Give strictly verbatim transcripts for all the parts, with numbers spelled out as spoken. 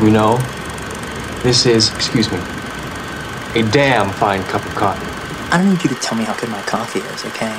You know, this is, excuse me, a damn fine cup of coffee. I don't need you to tell me how good my coffee is, okay?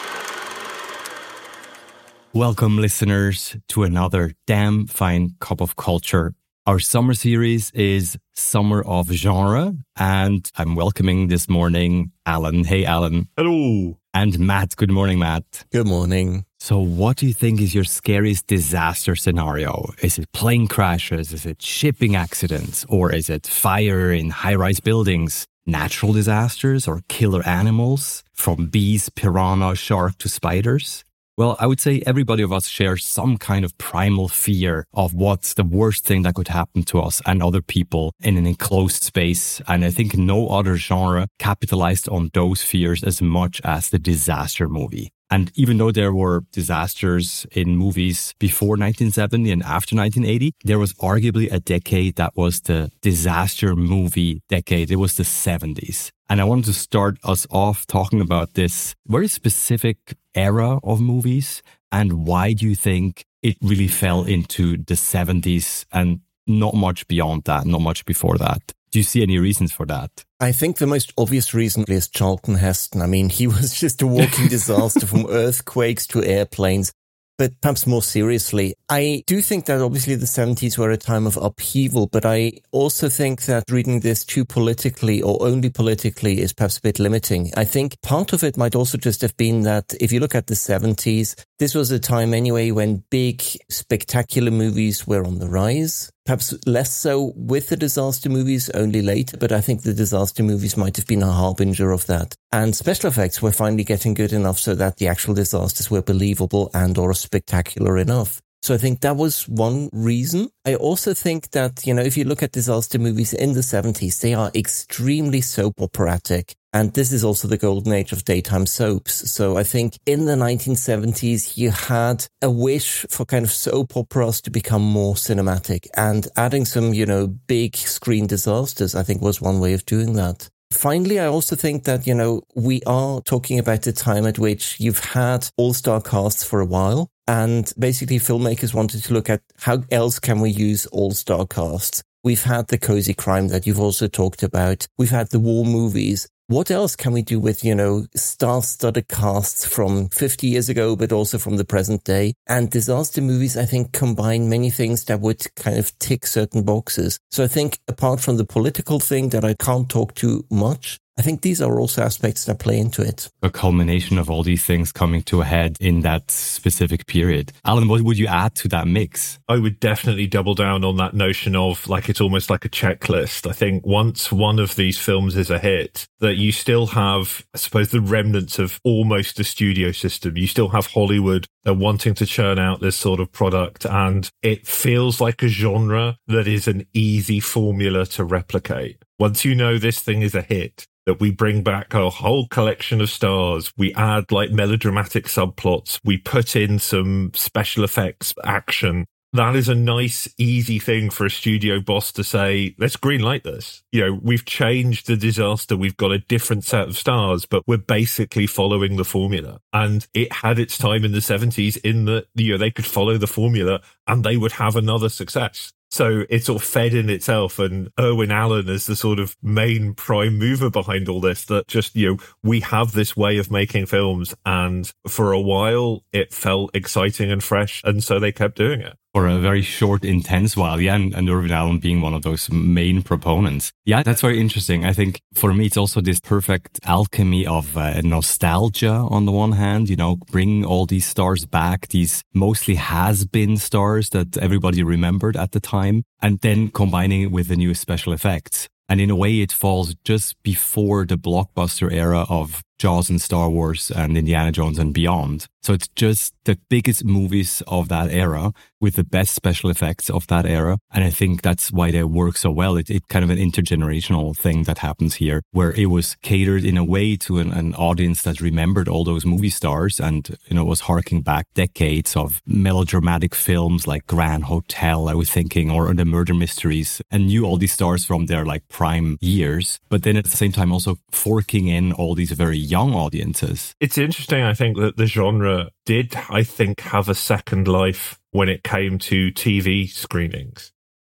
Welcome, listeners, to another damn fine cup of culture. Our summer series is Summer of Genre, and I'm welcoming this morning Alan. Hey, Alan. Hello. And Matt. Good morning, Matt. Good morning. So what do you think is your scariest disaster scenario? Is it plane crashes? Is it shipping accidents? Or is it fire in high-rise buildings? Natural disasters or killer animals? From bees, piranha, shark to spiders? Well, I would say everybody of us shares some kind of primal fear of what's the worst thing that could happen to us and other people in an enclosed space. And I think no other genre capitalized on those fears as much as the disaster movie. And even though there were disasters in movies before nineteen seventy and after nineteen eighty, there was arguably a decade that was the disaster movie decade. It was the seventies. And I wanted to start us off talking about this very specific era of movies and why do you think it really fell into the seventies and not much beyond that, not much before that? Do you see any reasons for that? I think the most obvious reason is Charlton Heston. I mean, he was just a walking disaster from earthquakes to airplanes. But perhaps more seriously, I do think that obviously the seventies were a time of upheaval, but I also think that reading this too politically or only politically is perhaps a bit limiting. I think part of it might also just have been that if you look at the seventies, this was a time anyway when big, spectacular movies were on the rise. Perhaps less so with the disaster movies, only later, but I think the disaster movies might have been a harbinger of that. And special effects were finally getting good enough so that the actual disasters were believable and or spectacular enough. So I think that was one reason. I also think that, you know, if you look at disaster movies in the seventies, they are extremely soap operatic. And this is also the golden age of daytime soaps. So I think in the nineteen seventies, you had a wish for kind of soap operas to become more cinematic. And adding some, you know, big screen disasters, I think was one way of doing that. Finally, I also think that, you know, we are talking about a time at which you've had all-star casts for a while. And basically filmmakers wanted to look at how else can we use all-star casts. We've had the cozy crime that you've also talked about. We've had the war movies. What else can we do with, you know, star-studded casts from fifty years ago, but also from the present day? And disaster movies, I think, combine many things that would kind of tick certain boxes. So I think apart from the political thing that I can't talk too much, I think these are also aspects that play into it. A culmination of all these things coming to a head in that specific period. Alan, what would you add to that mix? I would definitely double down on that notion of like it's almost like a checklist. I think once one of these films is a hit, that you still have, I suppose, the remnants of almost a studio system. You still have Hollywood uh, wanting to churn out this sort of product, and it feels like a genre that is an easy formula to replicate. Once you know this thing is a hit, that we bring back a whole collection of stars, we add like melodramatic subplots, we put in some special effects action. That is a nice, easy thing for a studio boss to say, let's greenlight this. You know, we've changed the disaster. We've got a different set of stars, but we're basically following the formula. And it had its time in the seventies in that, you know, they could follow the formula and they would have another success. So it sort of fed in itself, and Irwin Allen is the sort of main prime mover behind all this, that just, you know, we have this way of making films, and for a while it felt exciting and fresh, and so they kept doing it. For a very short, intense while, yeah, and, and Irwin Allen being one of those main proponents. Yeah, that's very interesting. I think for me, it's also this perfect alchemy of uh, nostalgia on the one hand, you know, bringing all these stars back, these mostly has-been stars that everybody remembered at the time, and then combining it with the new special effects. And in a way, it falls just before the blockbuster era of Jaws and Star Wars and Indiana Jones and beyond. So it's just the biggest movies of that era with the best special effects of that era. And I think that's why they work so well. It's it kind of an intergenerational thing that happens here, where it was catered in a way to an, an audience that remembered all those movie stars and, you know, was harking back decades of melodramatic films like Grand Hotel, I was thinking, or the murder mysteries, and knew all these stars from their like prime years. But then at the same time also forking in all these very young audiences. It's interesting, I think, that the genre did, I think, have a second life when it came to T V screenings.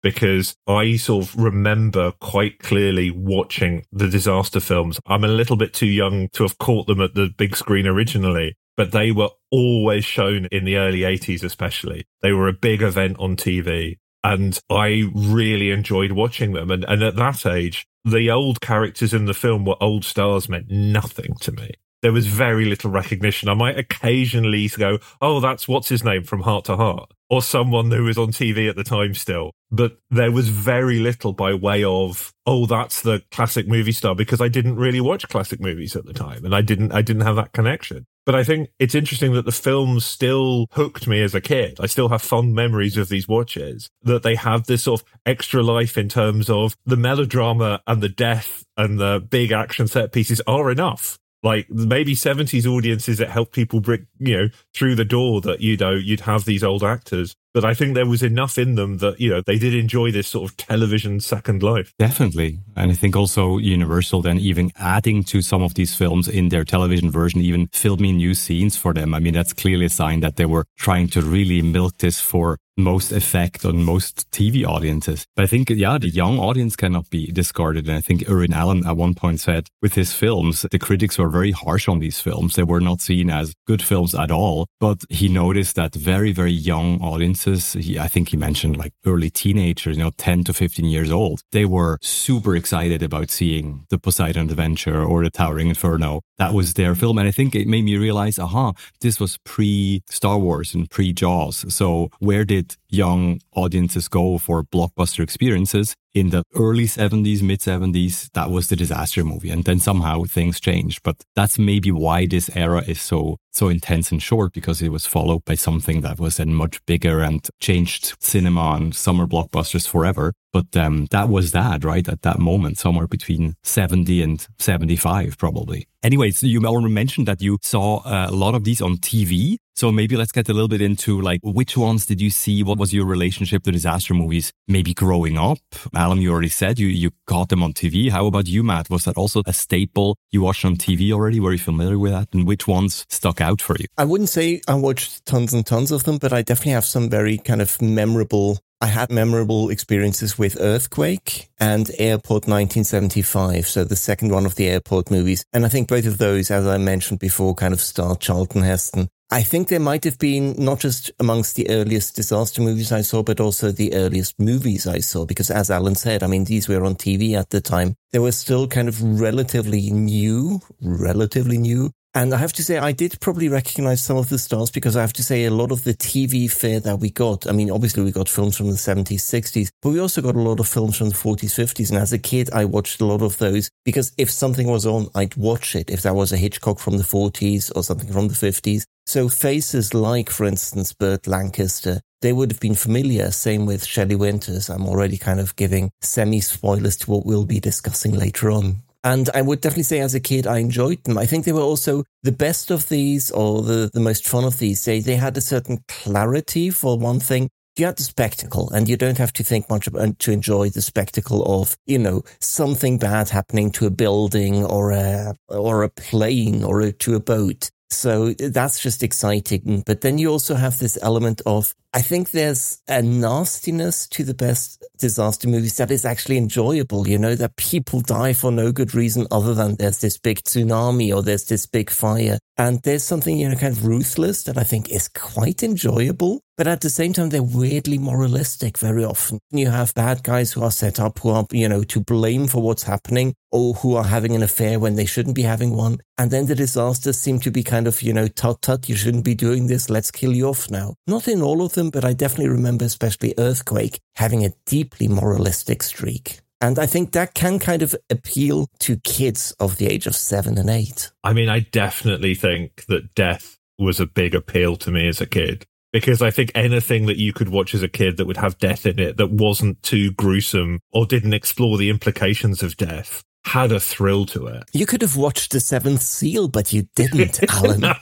because I sort of remember quite clearly watching the disaster films. I'm a little bit too young to have caught them at the big screen originally, but they were always shown in the early eighties especially. They were a big event on T V, and I really enjoyed watching them. And, and at that age, the old characters in the film were old stars meant nothing to me. There was very little recognition. I might occasionally go, oh, that's what's his name from Heart to Heart, or someone who was on T V at the time still. But there was very little by way of, oh, that's the classic movie star, because I didn't really watch classic movies at the time, and I didn't, I didn't have that connection. But I think it's interesting that the films still hooked me as a kid. I still have fond memories of these watches, that they have this sort of extra life in terms of the melodrama and the death and the big action set pieces are enough. Like maybe seventies audiences, it helped people break, you know, through the door that, you know, you'd have these old actors. But I think there was enough in them that, you know, they did enjoy this sort of television second life. Definitely. And I think also Universal then even adding to some of these films in their television version, even filming new scenes for them. I mean, that's clearly a sign that they were trying to really milk this for most effect on most T V audiences. But I think, yeah, the young audience cannot be discarded. And I think Irwin Allen at one point said with his films, the critics were very harsh on these films. They were not seen as good films at all. But he noticed that very, very young audiences, he, I think he mentioned like early teenagers, you know, ten to fifteen years old, they were super excited about seeing the Poseidon Adventure or the Towering Inferno. That was their film. And I think it made me realize, aha, this was pre-Star Wars and pre-Jaws. So where did young audiences go for blockbuster experiences? In the early seventies, mid seventies, that was the disaster movie. And then somehow things changed. But that's maybe why this era is so, so intense and short, because it was followed by something that was then much bigger and changed cinema and summer blockbusters forever. But um, that was that, right? At that moment, somewhere between seventy and seventy-five, probably. Anyways, you already mentioned that you saw uh, a lot of these on T V. So maybe let's get a little bit into like, which ones did you see? What was your relationship to disaster movies? Maybe growing up? Alan, you already said you, you caught them on T V. How about you, Matt? Was that also a staple you watched on T V already? Were you familiar with that? And which ones stuck out for you? I wouldn't say I watched tons and tons of them, but I definitely have some very kind of memorable I had memorable experiences with Earthquake and Airport nineteen seventy-five, so the second one of the Airport movies. And I think both of those, as I mentioned before, kind of starred Charlton Heston. I think there might have been not just amongst the earliest disaster movies I saw, but also the earliest movies I saw, because as Alan said, I mean, these were on T V at the time. They were still kind of relatively new, relatively new. And I have to say, I did probably recognize some of the stars, because I have to say a lot of the T V fare that we got, I mean, obviously we got films from the seventies, sixties, but we also got a lot of films from the forties, fifties. And as a kid, I watched a lot of those, because if something was on, I'd watch it. If that was a Hitchcock from the forties or something from the fifties. So faces like, for instance, Burt Lancaster, they would have been familiar. Same with Shelley Winters. I'm already kind of giving semi-spoilers to what we'll be discussing later on. And I would definitely say as a kid, I enjoyed them. I think they were also the best of these, or the, the most fun of these. They, they had a certain clarity, for one thing. You had the spectacle, and you don't have to think much about to enjoy the spectacle of, you know, something bad happening to a building or a, or a plane or a, to a boat. So that's just exciting. But then you also have this element of, I think there's a nastiness to the best disaster movies that is actually enjoyable, you know, that people die for no good reason other than there's this big tsunami or there's this big fire. And there's something, you know, kind of ruthless that I think is quite enjoyable. But at the same time, they're weirdly moralistic very often. You have bad guys who are set up, who are, you know, to blame for what's happening, or who are having an affair when they shouldn't be having one. And then the disasters seem to be kind of, you know, tut tut, you shouldn't be doing this, let's kill you off now. Not in all of them, but I definitely remember especially Earthquake having a deeply moralistic streak. And I think that can kind of appeal to kids of the age of seven and eight. I mean, I definitely think that death was a big appeal to me as a kid. Because I think anything that you could watch as a kid that would have death in it that wasn't too gruesome or didn't explore the implications of death had a thrill to it. You could have watched The Seventh Seal, but you didn't, Alan. No,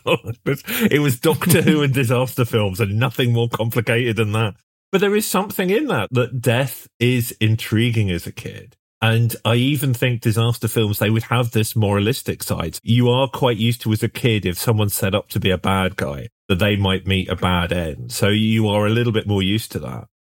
it was Doctor Who and disaster films and nothing more complicated than that. But there is something in that, that death is intriguing as a kid. And I even think disaster films, they would have this moralistic side. You are quite used to as a kid, if someone's set up to be a bad guy, that they might meet a bad end. So you are a little bit more used to that.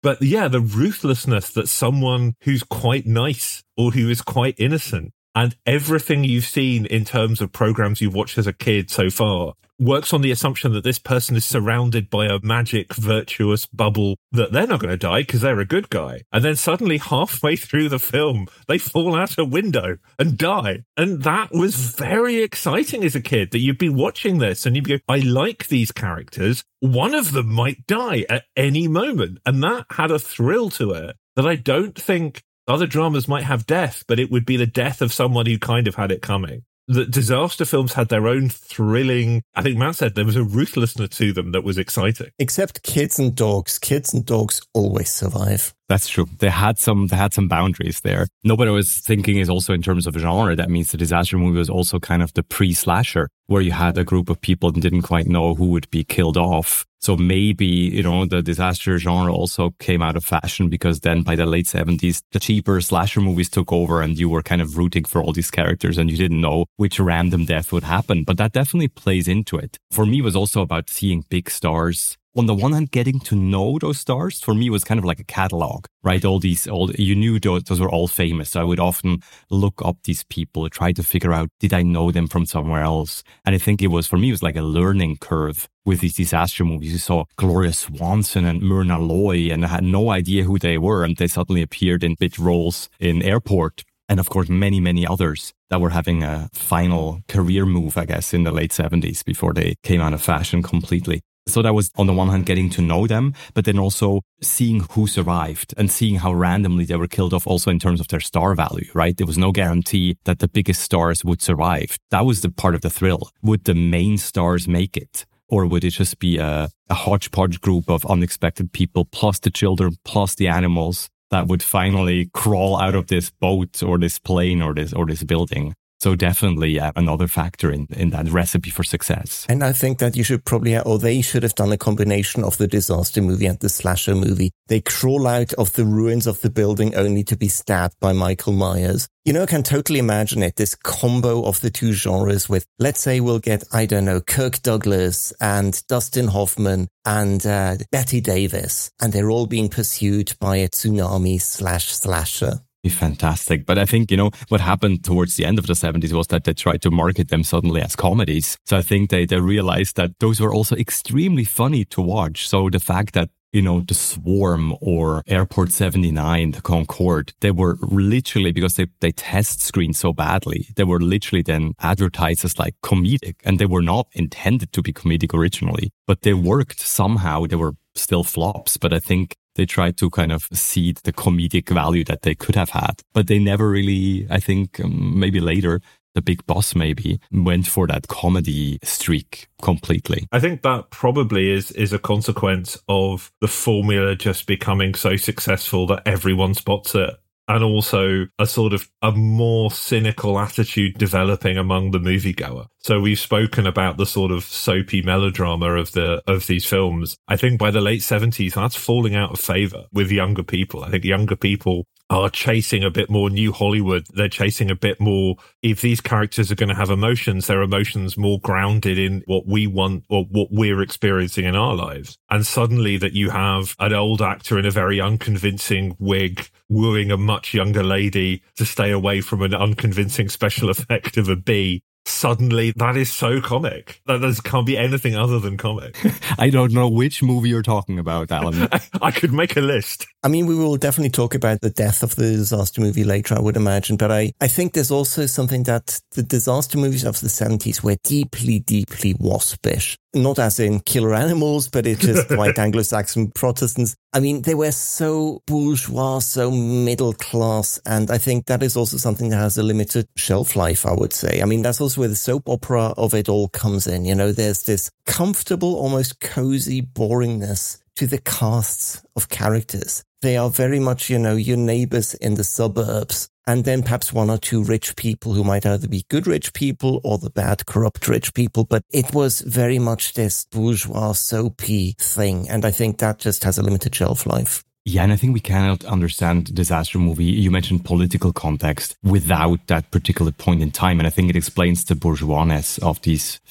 But yeah, the ruthlessness that someone who's quite nice or who is quite innocent, and everything you've seen in terms of programs you've watched as a kid so far works on the assumption that this person is surrounded by a magic, virtuous bubble that they're not going to die because they're a good guy. And then suddenly halfway through the film, they fall out a window and die. And that was very exciting as a kid, that you'd be watching this and you'd go, I like these characters. One of them might die at any moment. And that had a thrill to it that I don't think other dramas might have death, but it would be the death of someone who kind of had it coming. The disaster films had their own thrilling, I think Matt said there was a ruthlessness to them that was exciting. Except kids and dogs. Kids and dogs always survive. That's true. They had some, they had some boundaries there. No, what I was thinking is also in terms of genre, that means the disaster movie was also kind of the pre-slasher, where you had a group of people and didn't quite know who would be killed off. So maybe, you know, the disaster genre also came out of fashion because then by the late seventies, the cheaper slasher movies took over and you were kind of rooting for all these characters and you didn't know which random death would happen. But that definitely plays into it. For me, it was also about seeing big stars. On the one hand, getting to know those stars for me was kind of like a catalog, right? All these, all you knew those, those were all famous. So I would often look up these people, try to figure out, did I know them from somewhere else? And I think it was, for me, it was like a learning curve with these disaster movies. You saw Gloria Swanson and Myrna Loy, and I had no idea who they were. And they suddenly appeared in bit roles in Airport. And of course, many, many others that were having a final career move, I guess, in the late seventies before they came out of fashion completely. So that was, on the one hand, getting to know them, but then also seeing who survived and seeing how randomly they were killed off also in terms of their star value, right? There was no guarantee that the biggest stars would survive. That was the part of the thrill. Would the main stars make it? Or would it just be a, a hodgepodge group of unexpected people, plus the children, plus the animals that would finally crawl out of this boat or this plane or this or this building? So definitely uh, another factor in, in that recipe for success. And I think that you should probably, or they should have done a combination of the disaster movie and the slasher movie. They crawl out of the ruins of the building only to be stabbed by Michael Myers. You know, I can totally imagine it, this combo of the two genres with, let's say we'll get, I don't know, Kirk Douglas and Dustin Hoffman and uh, Bette Davis, and they're all being pursued by a tsunami slash slasher. Be fantastic. But I think, you know, what happened towards the end of the seventies was that they tried to market them suddenly as comedies. So I think they, they realized that those were also extremely funny to watch. So the fact that, you know, The Swarm or Airport seventy-nine, The Concorde, they were literally, because they, they test screened so badly, they were literally then advertised as like comedic, and they were not intended to be comedic originally, but they worked somehow. They were still flops, but I think they tried to kind of seed the comedic value that they could have had, but they never really, I think um, maybe later, The Big Boss maybe went for that comedy streak completely. I think that probably is is a consequence of the formula just becoming so successful that everyone spots it. And also a sort of a more cynical attitude developing among the moviegoer. So we've spoken about the sort of soapy melodrama of the of these films. I think by the late seventies, that's falling out of favor with younger people. I think younger people are chasing a bit more new Hollywood. They're chasing a bit more, if these characters are going to have emotions, their emotions more grounded in what we want or what we're experiencing in our lives. And suddenly that you have an old actor in a very unconvincing wig wooing a much younger lady to stay away from an unconvincing special effect of a bee. Suddenly, that is so comic. That there can't be anything other than comic. I don't know which movie you're talking about, Alan. I, I could make a list. I mean, we will definitely talk about the death of the disaster movie later, I would imagine. But I, I think there's also something that the disaster movies of the seventies were deeply, deeply waspish. Not as in killer animals, but it's just white Anglo-Saxon Protestants. I mean, they were so bourgeois, so middle class. And I think that is also something that has a limited shelf life, I would say. I mean, that's also where the soap opera of it all comes in. You know, there's this comfortable, almost cozy boringness to the casts of characters. They are very much, you know, your neighbors in the suburbs. And then perhaps one or two rich people who might either be good rich people or the bad, corrupt rich people. But it was very much this bourgeois, soapy thing. And I think that just has a limited shelf life. Yeah, and I think we cannot understand disaster movie. You mentioned political context without that particular point in time. And I think it explains the bourgeoisness of these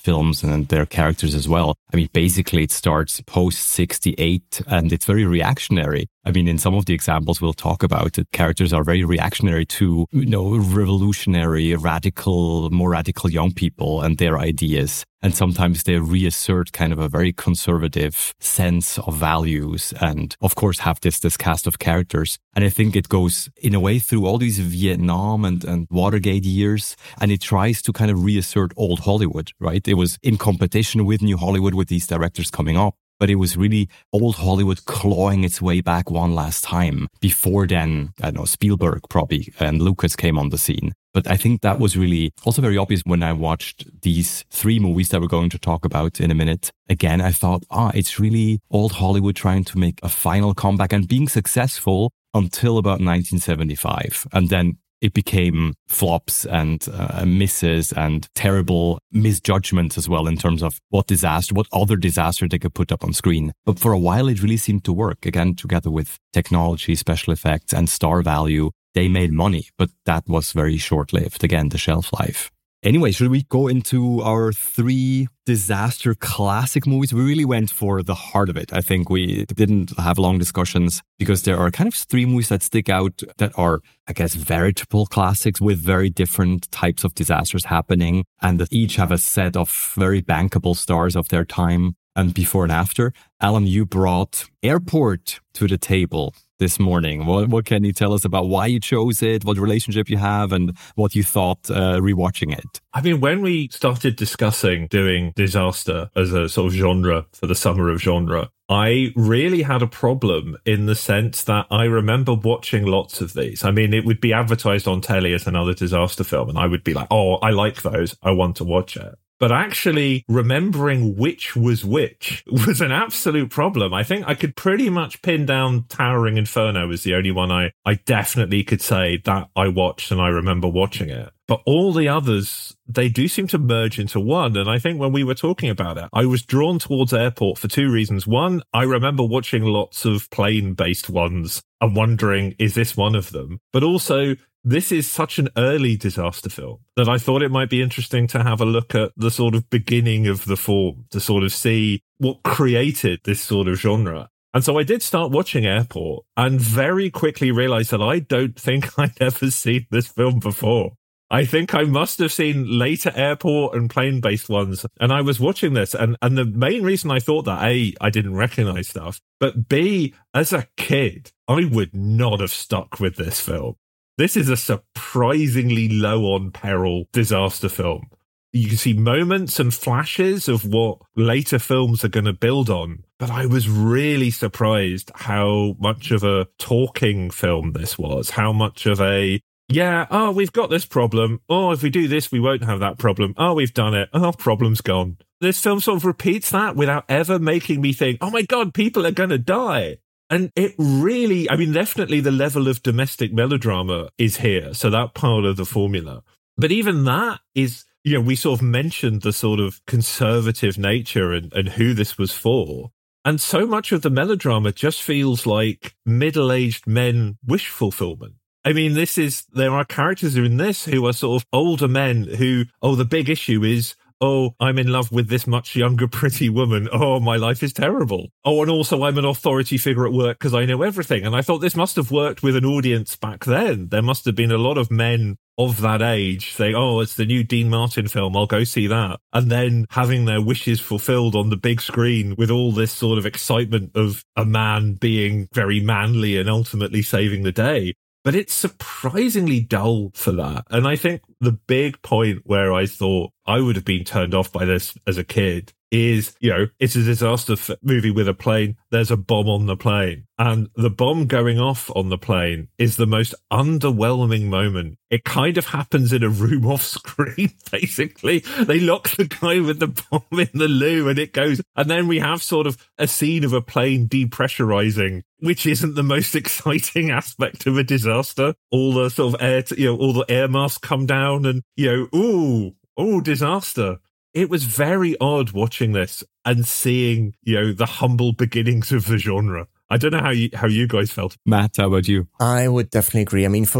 films and their characters as well. I mean, basically it starts post sixty-eight and it's very reactionary. I mean, in some of the examples we'll talk about, the characters are very reactionary to, you know, revolutionary, radical, more radical young people and their ideas. And sometimes they reassert kind of a very conservative sense of values and, of course, have this this cast of characters. And I think it goes, in a way, through all these Vietnam and, and Watergate years, and it tries to kind of reassert old Hollywood, right? It was in competition with New Hollywood, with these directors coming up. But it was really old Hollywood clawing its way back one last time. Before then, I don't know, Spielberg probably and Lucas came on the scene. But I think that was really also very obvious when I watched these three movies that we're going to talk about in a minute. Again, I thought, ah, it's really old Hollywood trying to make a final comeback and being successful until about nineteen seventy-five. And then it became flops and uh, misses and terrible misjudgments as well in terms of what disaster, what other disaster they could put up on screen. But for a while, it really seemed to work. Again, together with technology, special effects and star value, they made money, but that was very short-lived. Again, the shelf life. Anyway, should we go into our three disaster classic movies? We really went for the heart of it. I think we didn't have long discussions because there are kind of three movies that stick out that are, I guess, veritable classics with very different types of disasters happening and that each have a set of very bankable stars of their time and before and after. Alan, you brought Airport to the table this morning. What, what can you tell us about why you chose it, what relationship you have, and what you thought uh, rewatching it? I mean, when we started discussing doing disaster as a sort of genre for the summer of genre, I really had a problem in the sense that I remember watching lots of these. I mean, it would be advertised on telly as another disaster film, and I would be like, oh, I like those. I want to watch it. But actually remembering which was which was an absolute problem. I think I could pretty much pin down Towering Inferno as the only one I, I definitely could say that I watched and I remember watching it. But all the others, they do seem to merge into one. And I think when we were talking about it, I was drawn towards Airport for two reasons. One, I remember watching lots of plane-based ones and wondering, is this one of them? But also, this is such an early disaster film that I thought it might be interesting to have a look at the sort of beginning of the form, to sort of see what created this sort of genre. And so I did start watching Airport and very quickly realized that I don't think I'd ever seen this film before. I think I must have seen later Airport and plane-based ones. And I was watching this. And, and the main reason I thought that, A, I didn't recognize stuff, but B, as a kid, I would not have stuck with this film. This is a surprisingly low on peril disaster film. You can see moments and flashes of what later films are going to build on. But I was really surprised how much of a talking film this was, how much of a, yeah, oh, we've got this problem. Oh, if we do this, we won't have that problem. Oh, we've done it. Oh, problem's gone. This film sort of repeats that without ever making me think, oh my God, people are going to die. And it really, I mean, definitely the level of domestic melodrama is here. So that part of the formula. But even that is, you know, we sort of mentioned the sort of conservative nature and, and who this was for. And so much of the melodrama just feels like middle-aged men wish fulfillment. I mean, this is, there are characters in this who are sort of older men who, oh, the big issue is, oh, I'm in love with this much younger, pretty woman. Oh, my life is terrible. Oh, and also I'm an authority figure at work because I know everything. And I thought this must have worked with an audience back then. There must have been a lot of men of that age saying, oh, it's the new Dean Martin film, I'll go see that. And then having their wishes fulfilled on the big screen with all this sort of excitement of a man being very manly and ultimately saving the day. But it's surprisingly dull for that. And I think the big point where I thought I would have been turned off by this as a kid is, you know, it's a disaster f- movie with a plane. There's a bomb on the plane. And the bomb going off on the plane is the most underwhelming moment. It kind of happens in a room off screen, basically. They lock the guy with the bomb in the loo and it goes. And then we have sort of a scene of a plane depressurizing, which isn't the most exciting aspect of a disaster. All the sort of air, t- you know, all the air masks come down and, you know, ooh, ooh, disaster. It was very odd watching this and seeing, you know, the humble beginnings of the genre. I don't know how you, how you guys felt. Matt, how about you? I would definitely agree. I mean, for me,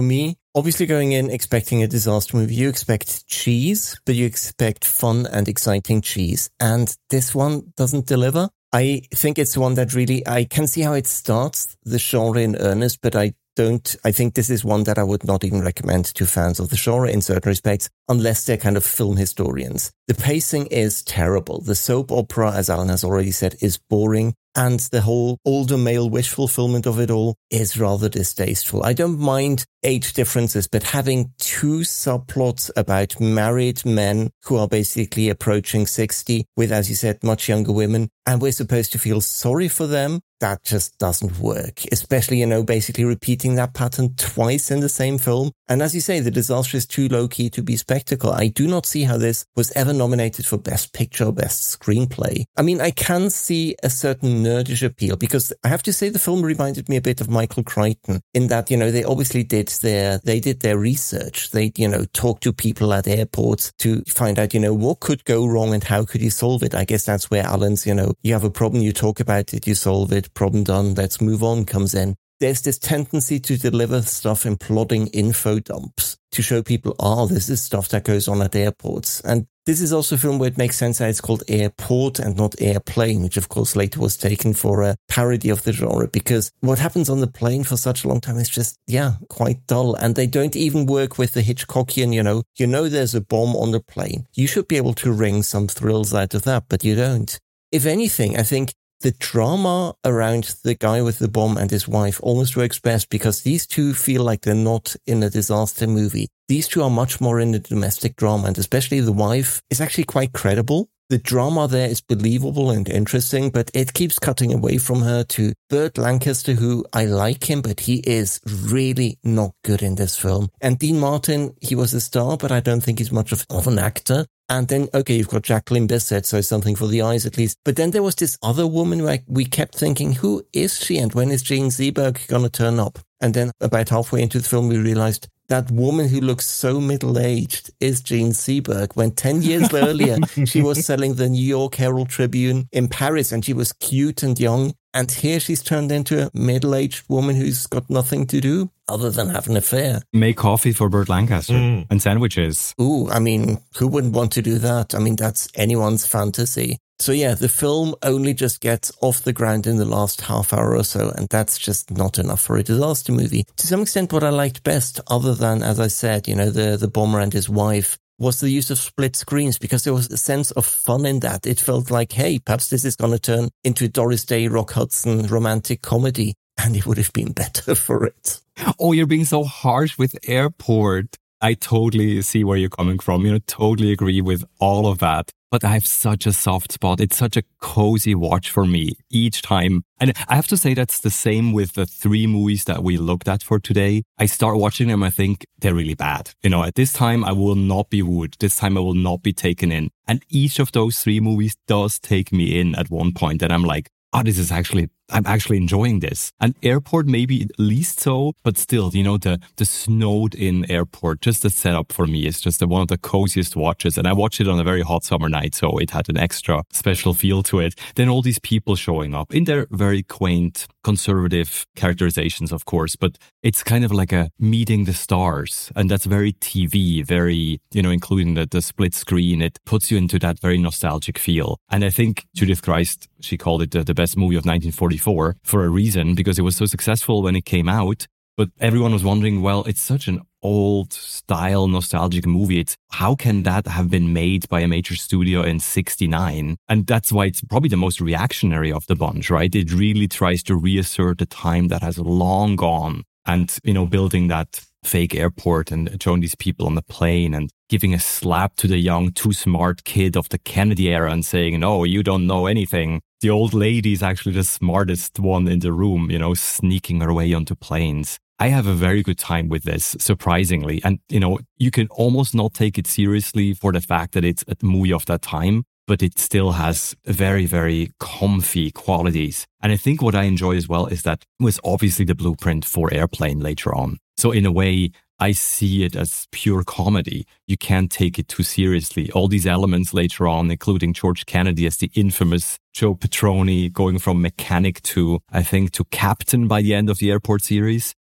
obviously going in expecting a disaster movie, you expect cheese, but you expect fun and exciting cheese. And this one doesn't deliver. I think it's one that really, I can see how it starts the genre in earnest, but I don't, I think this is one that I would not even recommend to fans of the genre in certain respects, unless they're kind of film historians. The pacing is terrible. The soap opera, as Alan has already said, is boring. And the whole older male wish fulfillment of it all is rather distasteful. I don't mind age differences, but having two subplots about married men who are basically approaching sixty with, as you said, much younger women, and we're supposed to feel sorry for them, that just doesn't work. Especially, you know, basically repeating that pattern twice in the same film. And as you say, the disaster is too low-key to be spectacle. I do not see how this was ever nominated for Best Picture or Best Screenplay. I mean, I can see a certain nerdish appeal, because I have to say the film reminded me a bit of Michael Crichton in that, you know, they obviously did their, they did their research. They, you know, talked to people at airports to find out, you know, what could go wrong and how could you solve it? I guess that's where Alan's, you know, you have a problem, you talk about it, you solve it, problem done, let's move on comes in. There's this tendency to deliver stuff in plodding info dumps to show people, oh, this is stuff that goes on at airports. And this is also a film where it makes sense that it's called Airport and not Airplane, which of course later was taken for a parody of the genre, because what happens on the plane for such a long time is just, yeah, quite dull. And they don't even work with the Hitchcockian, you know, you know there's a bomb on the plane. You should be able to wring some thrills out of that, but you don't. If anything, I think the drama around the guy with the bomb and his wife almost works best because these two feel like they're not in a disaster movie. These two are much more in the domestic drama, and especially the wife is actually quite credible. The drama there is believable and interesting, but it keeps cutting away from her to Burt Lancaster, who I like him, but he is really not good in this film. And Dean Martin, he was a star, but I don't think he's much of, of an actor. And then, okay, you've got Jacqueline Bisset, so something for the eyes at least. But then there was this other woman who I, we kept thinking, who is she and when is Jane Seberg going to turn up? And then about halfway into the film, we realized that woman who looks so middle-aged is Jane Seberg, when ten years earlier, she was selling the New York Herald Tribune in Paris and she was cute and young. And here she's turned into a middle-aged woman who's got nothing to do other than have an affair. Make coffee for Burt Lancaster mm. and sandwiches. Ooh, I mean, who wouldn't want to do that? I mean, that's anyone's fantasy. So yeah, the film only just gets off the ground in the last half hour or so, and that's just not enough for a disaster movie. To some extent, what I liked best, other than, as I said, you know, the, the bomber and his wife, was the use of split screens, because there was a sense of fun in that. It felt like, hey, perhaps this is going to turn into a Doris Day, Rock Hudson romantic comedy, and it would have been better for it. Oh, you're being so harsh with Airport. I totally see where you're coming from. You know, totally agree with all of that. But I have such a soft spot. It's such a cozy watch for me each time. And I have to say that's the same with the three movies that we looked at for today. I start watching them, I think they're really bad. You know, at this time, I will not be wooed. This time, I will not be taken in. And each of those three movies does take me in at one point. And I'm like, oh, this is actually, I'm actually enjoying this. And Airport maybe least so, but still, you know, the, the snowed in Airport, just the setup for me is just the, one of the coziest watches. And I watched it on a very hot summer night, so it had an extra special feel to it. Then all these people showing up in their very quaint, conservative characterizations, of course, but it's kind of like a meeting the stars. And that's very T V, very, you know, including the, the split screen. It puts you into that very nostalgic feel. And I think Judith Christ, she called it the, the best movie of nineteen forty-four for a reason, because it was so successful when it came out. But everyone was wondering, well, it's such an old style nostalgic movie. It's how can that have been made by a major studio in sixty-nine? And that's why it's probably the most reactionary of the bunch, right? It really tries to reassert a time that has long gone and, you know, building that fake airport and showing these people on the plane and giving a slap to the young, too smart kid of the Kennedy era and saying, no, you don't know anything. The old lady is actually the smartest one in the room, you know, sneaking her way onto planes. I have a very good time with this, surprisingly. And, you know, you can almost not take it seriously for the fact that it's a movie of that time, but it still has very, very comfy qualities. And I think what I enjoy as well is that it was obviously the blueprint for Airplane later on. So in a way, I see it as pure comedy. You can't take it too seriously. All these elements later on, including George Kennedy as the infamous Joe Petroni, going from mechanic to, I think, to captain by the end of the Airport series.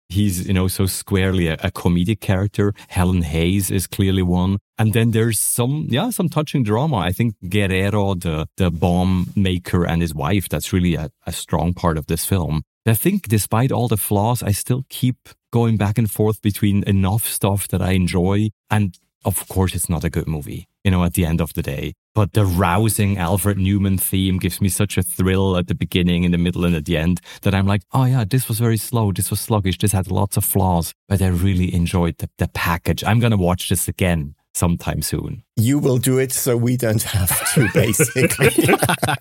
He's, you know, so squarely a, a comedic character. Helen Hayes is clearly one. And then there's some, yeah, some touching drama. I think Guerrero, the, the bomb maker, and his wife, that's really a, a strong part of this film. I think despite all the flaws, I still keep going back and forth between enough stuff that I enjoy. And of course, it's not a good movie, you know, at the end of the day. But the rousing Alfred Newman theme gives me such a thrill at the beginning, in the middle, and at the end that I'm like, oh yeah, this was very slow. This was sluggish. This had lots of flaws, but I really enjoyed the, the package. I'm going to watch this again sometime soon. You will do it so we don't have to, basically.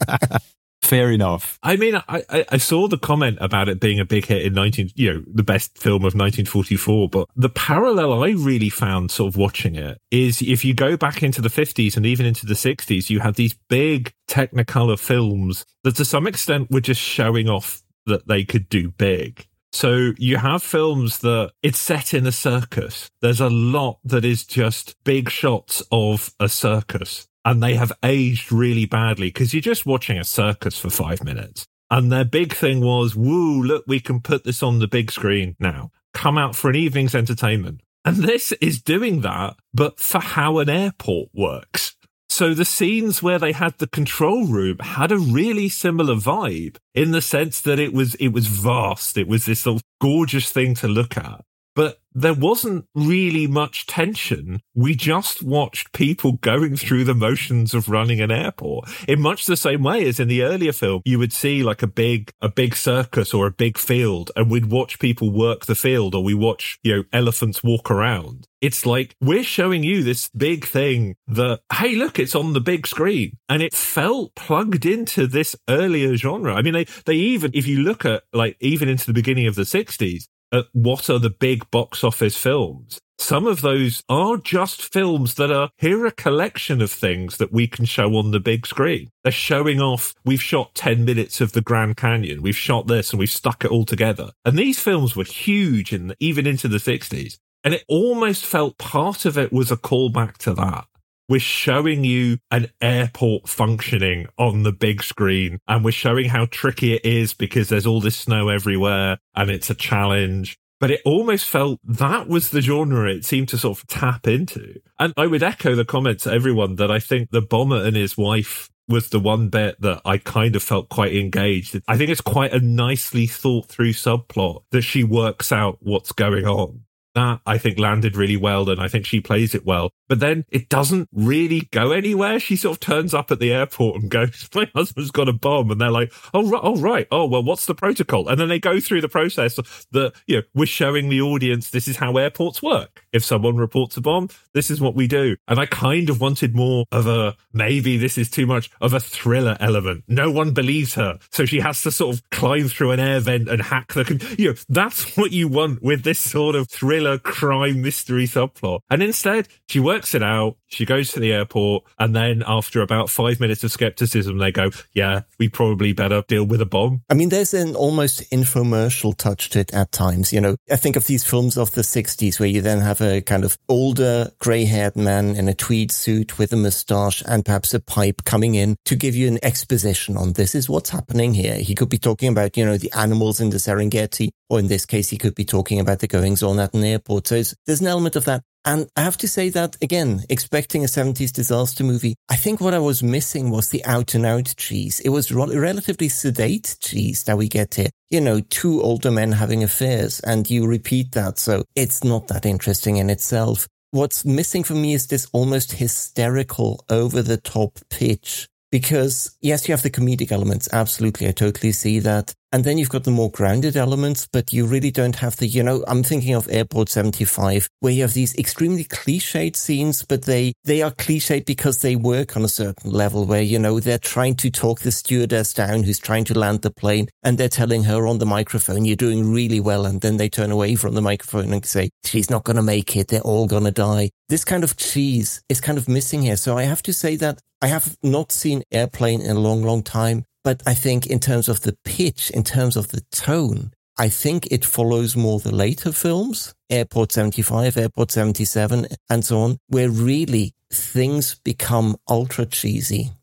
Fair enough. I mean, I, I, I saw the comment about it being a big hit in nineteen, you know, the best film of nineteen forty-four, but the parallel I really found sort of watching it is if you go back into the fifties and even into the sixties, you had these big Technicolor films that to some extent were just showing off that they could do big. So you have films that it's set in a circus. There's a lot that is just big shots of a circus. And they have aged really badly because you're just watching a circus for five minutes. And their big thing was, woo, look, we can put this on the big screen now. Come out for an evening's entertainment. And this is doing that, but for how an airport works. So the scenes where they had the control room had a really similar vibe in the sense that it was it was vast. It was this sort of gorgeous thing to look at. But there wasn't really much tension. We just watched people going through the motions of running an airport in much the same way as in the earlier film. You would see like a big, a big circus or a big field, and we'd watch people work the field, or we watch, you know, elephants walk around. It's like, we're showing you this big thing that, hey, look, it's on the big screen. And it felt plugged into this earlier genre. I mean, they, they even, if you look at like even into the beginning of the sixties, at what are the big box office films, some of those are just films that are, here are a collection of things that we can show on the big screen. They're showing off, we've shot ten minutes of the Grand Canyon, we've shot this and we've stuck it all together. And these films were huge in, even into the sixties. And it almost felt part of it was a callback to that. We're showing you an airport functioning on the big screen, and we're showing how tricky it is because there's all this snow everywhere and it's a challenge. But it almost felt that was the genre it seemed to sort of tap into. And I would echo the comments to everyone that I think the bomber and his wife was the one bit that I kind of felt quite engaged. I think it's quite a nicely thought through subplot that she works out what's going on. That, I think, landed really well, and I think she plays it well. But then it doesn't really go anywhere. She sort of turns up at the airport and goes, my husband's got a bomb. And they're like, oh, right, oh, right. Oh, well, what's the protocol? And then they go through the process that, you know, we're showing the audience this is how airports work. If someone reports a bomb, this is what we do. And I kind of wanted more of a, maybe this is too much, of a thriller element. No one believes her. So she has to sort of climb through an air vent and hack the, you know, that's what you want with this sort of thriller crime mystery subplot. And instead, she works it out. She goes to the airport, and then after about five minutes of skepticism, they go, yeah, we probably better deal with a bomb. I mean, there's an almost infomercial touch to it at times. You know, I think of these films of the sixties where you then have a kind of older grey-haired man in a tweed suit with a moustache and perhaps a pipe coming in to give you an exposition on this is what's happening here. He could be talking about, you know, the animals in the Serengeti, or in this case, he could be talking about the goings on at an airport. So there's an element of that. And I have to say that, again, expecting a seventies disaster movie, I think what I was missing was the out-and-out cheese. It was re- relatively sedate cheese that we get here. You know, two older men having affairs, and you repeat that, so it's not that interesting in itself. What's missing for me is this almost hysterical, over-the-top pitch. Because, yes, you have the comedic elements. Absolutely, I totally see that. And then you've got the more grounded elements, but you really don't have the, you know, I'm thinking of Airport seventy-five, where you have these extremely cliched scenes, but they, they are cliched because they work on a certain level where, you know, they're trying to talk the stewardess down who's trying to land the plane, and they're telling her on the microphone, you're doing really well. And then they turn away from the microphone and say, she's not going to make it. They're all going to die. This kind of cheese is kind of missing here. So I have to say that I have not seen Airplane in a long, long time. But I think in terms of the pitch, in terms of the tone, I think it follows more the later films, Airport seventy-five, Airport seventy-seven, and so on, where really things become ultra cheesy.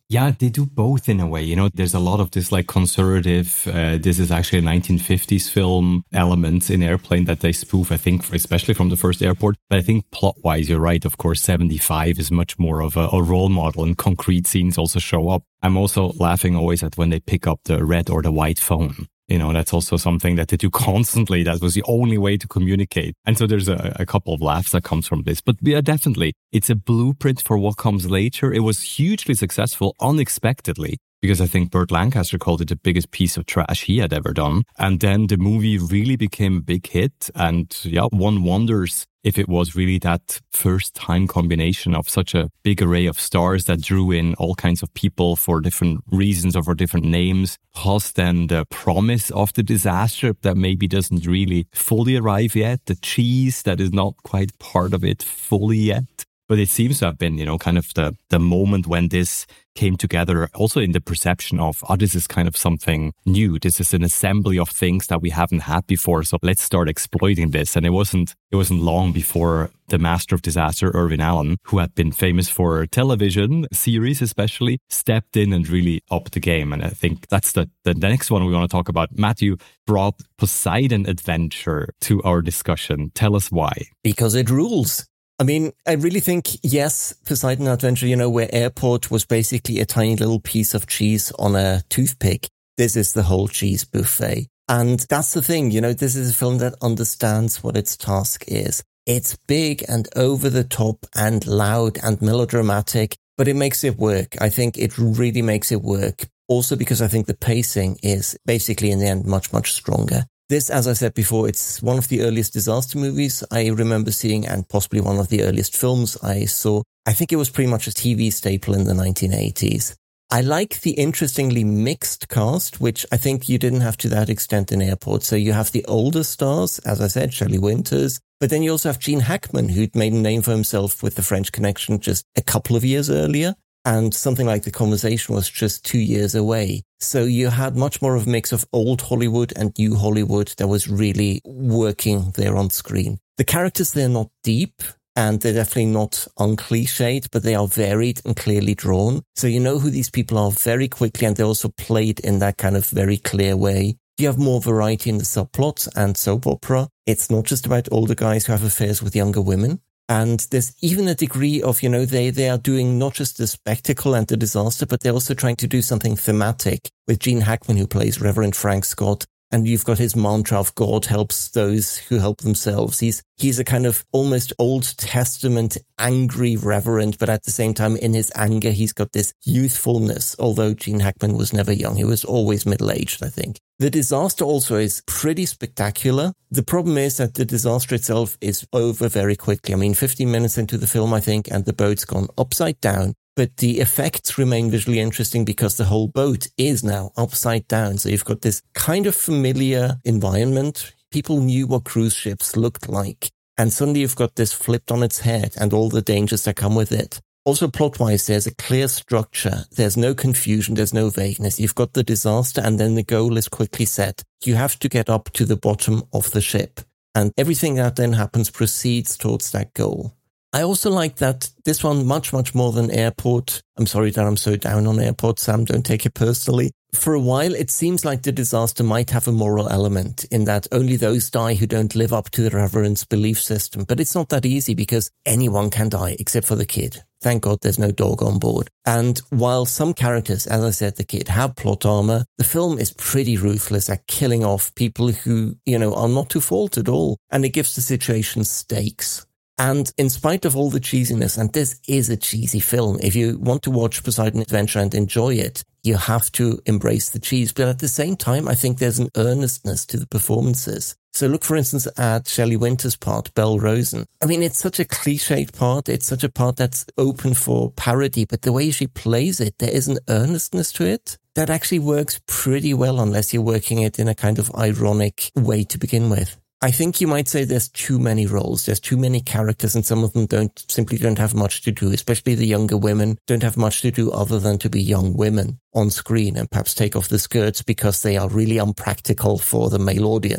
Yeah, they do both in a way. You know, there's a lot of this like conservative, uh, this is actually a nineteen fifties film elements in Airplane that they spoof, I think, especially from the first Airport. But I think plot-wise, you're right. Of course, seventy-five is much more of a, a role model, and concrete scenes also show up. I'm also laughing always at when they pick up the red or the white phone. You know, that's also something that they do constantly. That was the only way to communicate. And so there's a, a couple of laughs that comes from this. But yeah, definitely, it's a blueprint for what comes later. It was hugely successful unexpectedly, because I think Burt Lancaster called it the biggest piece of trash he had ever done. And then the movie really became a big hit. And yeah, one wonders if it was really that first time combination of such a big array of stars that drew in all kinds of people for different reasons or for different names, plus then the promise of the disaster that maybe doesn't really fully arrive yet, the cheese that is not quite part of it fully yet. But it seems to have been, you know, kind of the, the moment when this came together, also in the perception of, oh, this is kind of something new. This is an assembly of things that we haven't had before. So let's start exploiting this. And it wasn't, it wasn't long before the master of disaster, Irvin Allen, who had been famous for television series especially, stepped in and really upped the game. And I think that's the, the next one we want to talk about. Matthew brought Poseidon Adventure to our discussion. Tell us why. Because it rules. I mean, I really think, yes, Poseidon Adventure, you know, where Airport was basically a tiny little piece of cheese on a toothpick. This is the whole cheese buffet. And that's the thing, you know, this is a film that understands what its task is. It's big and over the top and loud and melodramatic, but it makes it work. I think it really makes it work. Also because I think the pacing is basically in the end much, much stronger. This, as I said before, it's one of the earliest disaster movies I remember seeing, and possibly one of the earliest films I saw. I think it was pretty much a T V staple in the nineteen eighties. I like the interestingly mixed cast, which I think you didn't have to that extent in Airport. So you have the older stars, as I said, Shelley Winters, but then you also have Gene Hackman, who'd made a name for himself with The French Connection just a couple of years earlier. And something like The Conversation was just two years away. So you had much more of a mix of old Hollywood and new Hollywood that was really working there on screen. The characters, they're not deep and they're definitely not uncliched, but they are varied and clearly drawn. So you know who these people are very quickly, and they're also played in that kind of very clear way. You have more variety in the subplots and soap opera. It's not just about older guys who have affairs with younger women. And there's even a degree of, you know, they, they are doing not just the spectacle and the disaster, but they're also trying to do something thematic with Gene Hackman, who plays Reverend Frank Scott. And you've got his mantra of God helps those who help themselves. He's, he's a kind of almost Old Testament angry reverend, but at the same time, in his anger, he's got this youthfulness, although Gene Hackman was never young. He was always middle-aged, I think. The disaster also is pretty spectacular. The problem is that the disaster itself is over very quickly. I mean, fifteen minutes into the film, I think, and the boat's gone upside down. But the effects remain visually interesting because the whole boat is now upside down. So you've got this kind of familiar environment. People knew what cruise ships looked like. And suddenly you've got this flipped on its head and all the dangers that come with it. Also, plot-wise, there's a clear structure. There's no confusion. There's no vagueness. You've got the disaster, and then the goal is quickly set. You have to get up to the bottom of the ship. And everything that then happens proceeds towards that goal. I also like that this one, much, much more than Airport. I'm sorry that I'm so down on Airport, Sam. Don't take it personally. For a while, it seems like the disaster might have a moral element in that only those die who don't live up to the Reverend's belief system. But it's not that easy because anyone can die except for the kid. Thank God there's no dog on board. And while some characters, as I said, the kid, have plot armor, the film is pretty ruthless at killing off people who, you know, are not to fault at all. And it gives the situation stakes. And in spite of all the cheesiness, and this is a cheesy film, if you want to watch Poseidon Adventure and enjoy it, you have to embrace the cheese. But at the same time, I think there's an earnestness to the performances. So look, for instance, at Shelley Winters' part, Belle Rosen. I mean, it's such a cliched part. It's such a part that's open for parody, but the way she plays it, there is an earnestness to it that actually works pretty well unless you're working it in a kind of ironic way to begin with. I think you might say there's too many roles, there's too many characters, and some of them don't simply don't have much to do, especially the younger women don't have much to do other than to be young women on screen and perhaps take off the skirts because they are really unpractical for the male audience.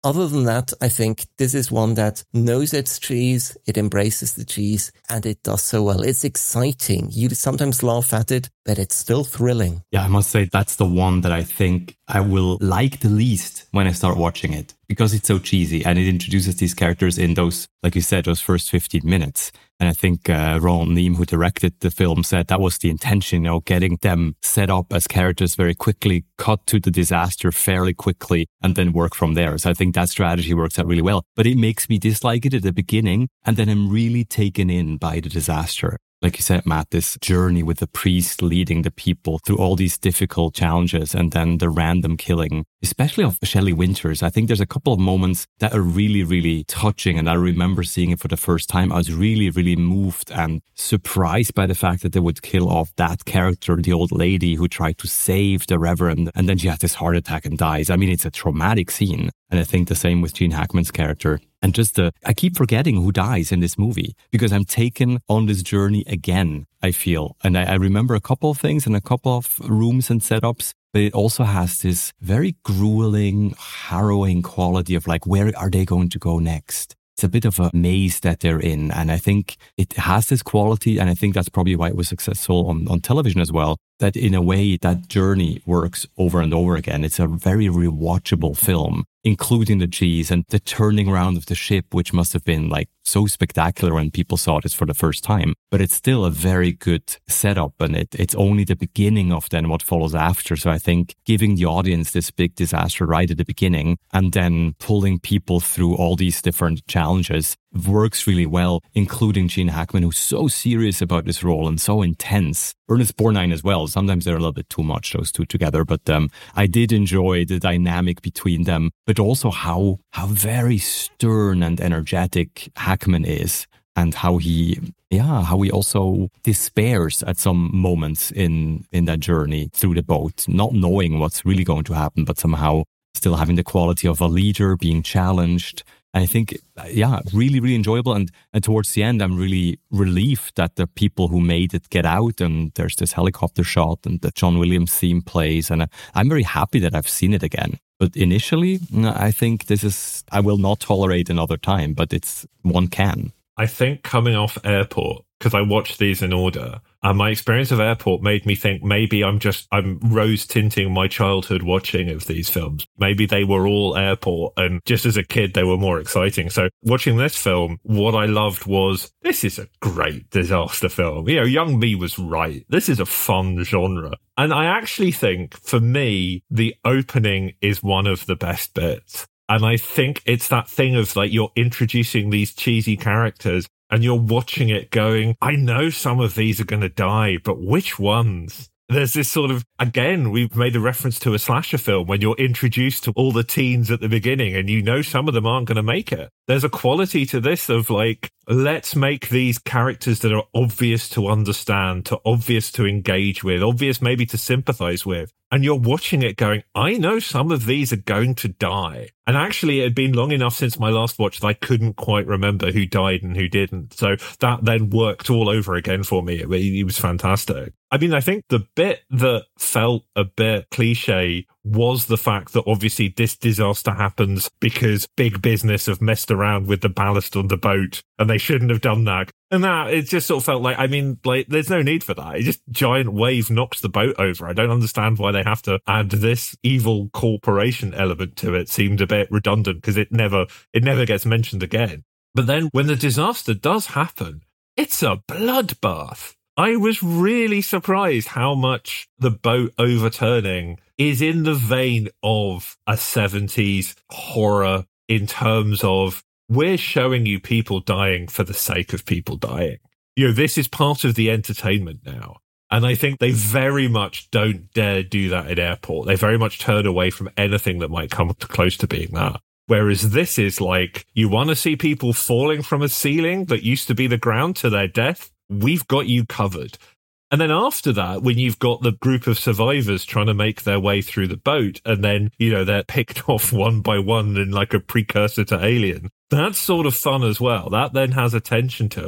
other than that, I think this is one that knows its cheese, it embraces the cheese, and it does so well. It's exciting. You sometimes laugh at it, but it's still thrilling. Yeah, I must say that's the one that I think I will like the least when I start watching it, because it's so cheesy and it introduces these characters in those, like you said, those first fifteen minutes. And I think uh, Roland Neame, who directed the film, said that was the intention, you know, getting them set up as characters very quickly, cut to the disaster fairly quickly, and then work from there. So I think that strategy works out really well. But it makes me dislike it at the beginning, and then I'm really taken in by the disaster. Like you said, Matt, this journey with the priest leading the people through all these difficult challenges, and then the random killing, especially of Shelley Winters. I think there's a couple of moments that are really, really touching. And I remember seeing it for the first time. I was really, really moved and surprised by the fact that they would kill off that character, the old lady who tried to save the Reverend. And then she has this heart attack and dies. I mean, it's a traumatic scene. And I think the same with Gene Hackman's character. And just the, I keep forgetting who dies in this movie because I'm taken on this journey again, I feel. And I, I remember a couple of things and a couple of rooms and setups, but it also has this very grueling, harrowing quality of like, where are they going to go next? It's a bit of a maze that they're in. And I think it has this quality. And I think that's probably why it was successful on, on television as well, that in a way that journey works over and over again. It's a very rewatchable film, including the cheese and the turning around of the ship, which must have been like so spectacular when people saw this for the first time. But it's still a very good setup, and it, it's only the beginning of then what follows after. So I think giving the audience this big disaster right at the beginning and then pulling people through all these different challenges works really well, including Gene Hackman, who's so serious about this role and so intense. Ernest Borgnine as well. Sometimes they're a little bit too much, those two together. But um, I did enjoy the dynamic between them, but also how how very stern and energetic Hackman is, and how he, yeah, how he also despairs at some moments in in that journey through the boat, not knowing what's really going to happen, but somehow still having the quality of a leader, being challenged. I think, yeah, really, really enjoyable. And, and towards the end, I'm really relieved that the people who made it get out, and there's this helicopter shot and the John Williams theme plays. And I'm very happy that I've seen it again. But initially, I think this is, I will not tolerate another time, but it's one can. I think coming off Airport, because I watched these in order, and my experience of Airport made me think maybe I'm just, I'm rose tinting my childhood watching of these films. Maybe they were all Airport, and just as a kid, they were more exciting. So watching this film, what I loved was, this is a great disaster film. You know, young me was right. This is a fun genre. And I actually think, for me, the opening is one of the best bits. And I think it's that thing of like, you're introducing these cheesy characters and you're watching it going, I know some of these are going to die, but which ones? There's this sort of, again, we've made a reference to a slasher film when you're introduced to all the teens at the beginning and you know some of them aren't going to make it. There's a quality to this of like, let's make these characters that are obvious to understand, to obvious to engage with, obvious maybe to sympathize with. And you're watching it going, I know some of these are going to die. And actually, it had been long enough since my last watch that I couldn't quite remember who died and who didn't. So that then worked all over again for me. It, it was fantastic. I mean, I think the bit that felt a bit cliche was the fact that obviously this disaster happens because big business have messed around with the ballast on the boat and they shouldn't have done that. And that, it just sort of felt like, I mean, like, there's no need for that. It just, giant wave knocks the boat over. I don't understand why they have to add this evil corporation element to it. Seemed a bit redundant because it never, it never gets mentioned again. But then when the disaster does happen, it's a bloodbath. I was really surprised how much the boat overturning is in the vein of a seventies horror in terms of, we're showing you people dying for the sake of people dying. You know, this is part of the entertainment now. And I think they very much don't dare do that in Airport. They very much turn away from anything that might come close to being that. Whereas this is like, you want to see people falling from a ceiling that used to be the ground to their death? We've got you covered. And then after that, when you've got the group of survivors trying to make their way through the boat, and then, you know, they're picked off one by one in like a precursor to Alien, that's sort of fun as well. That then has a tension to it.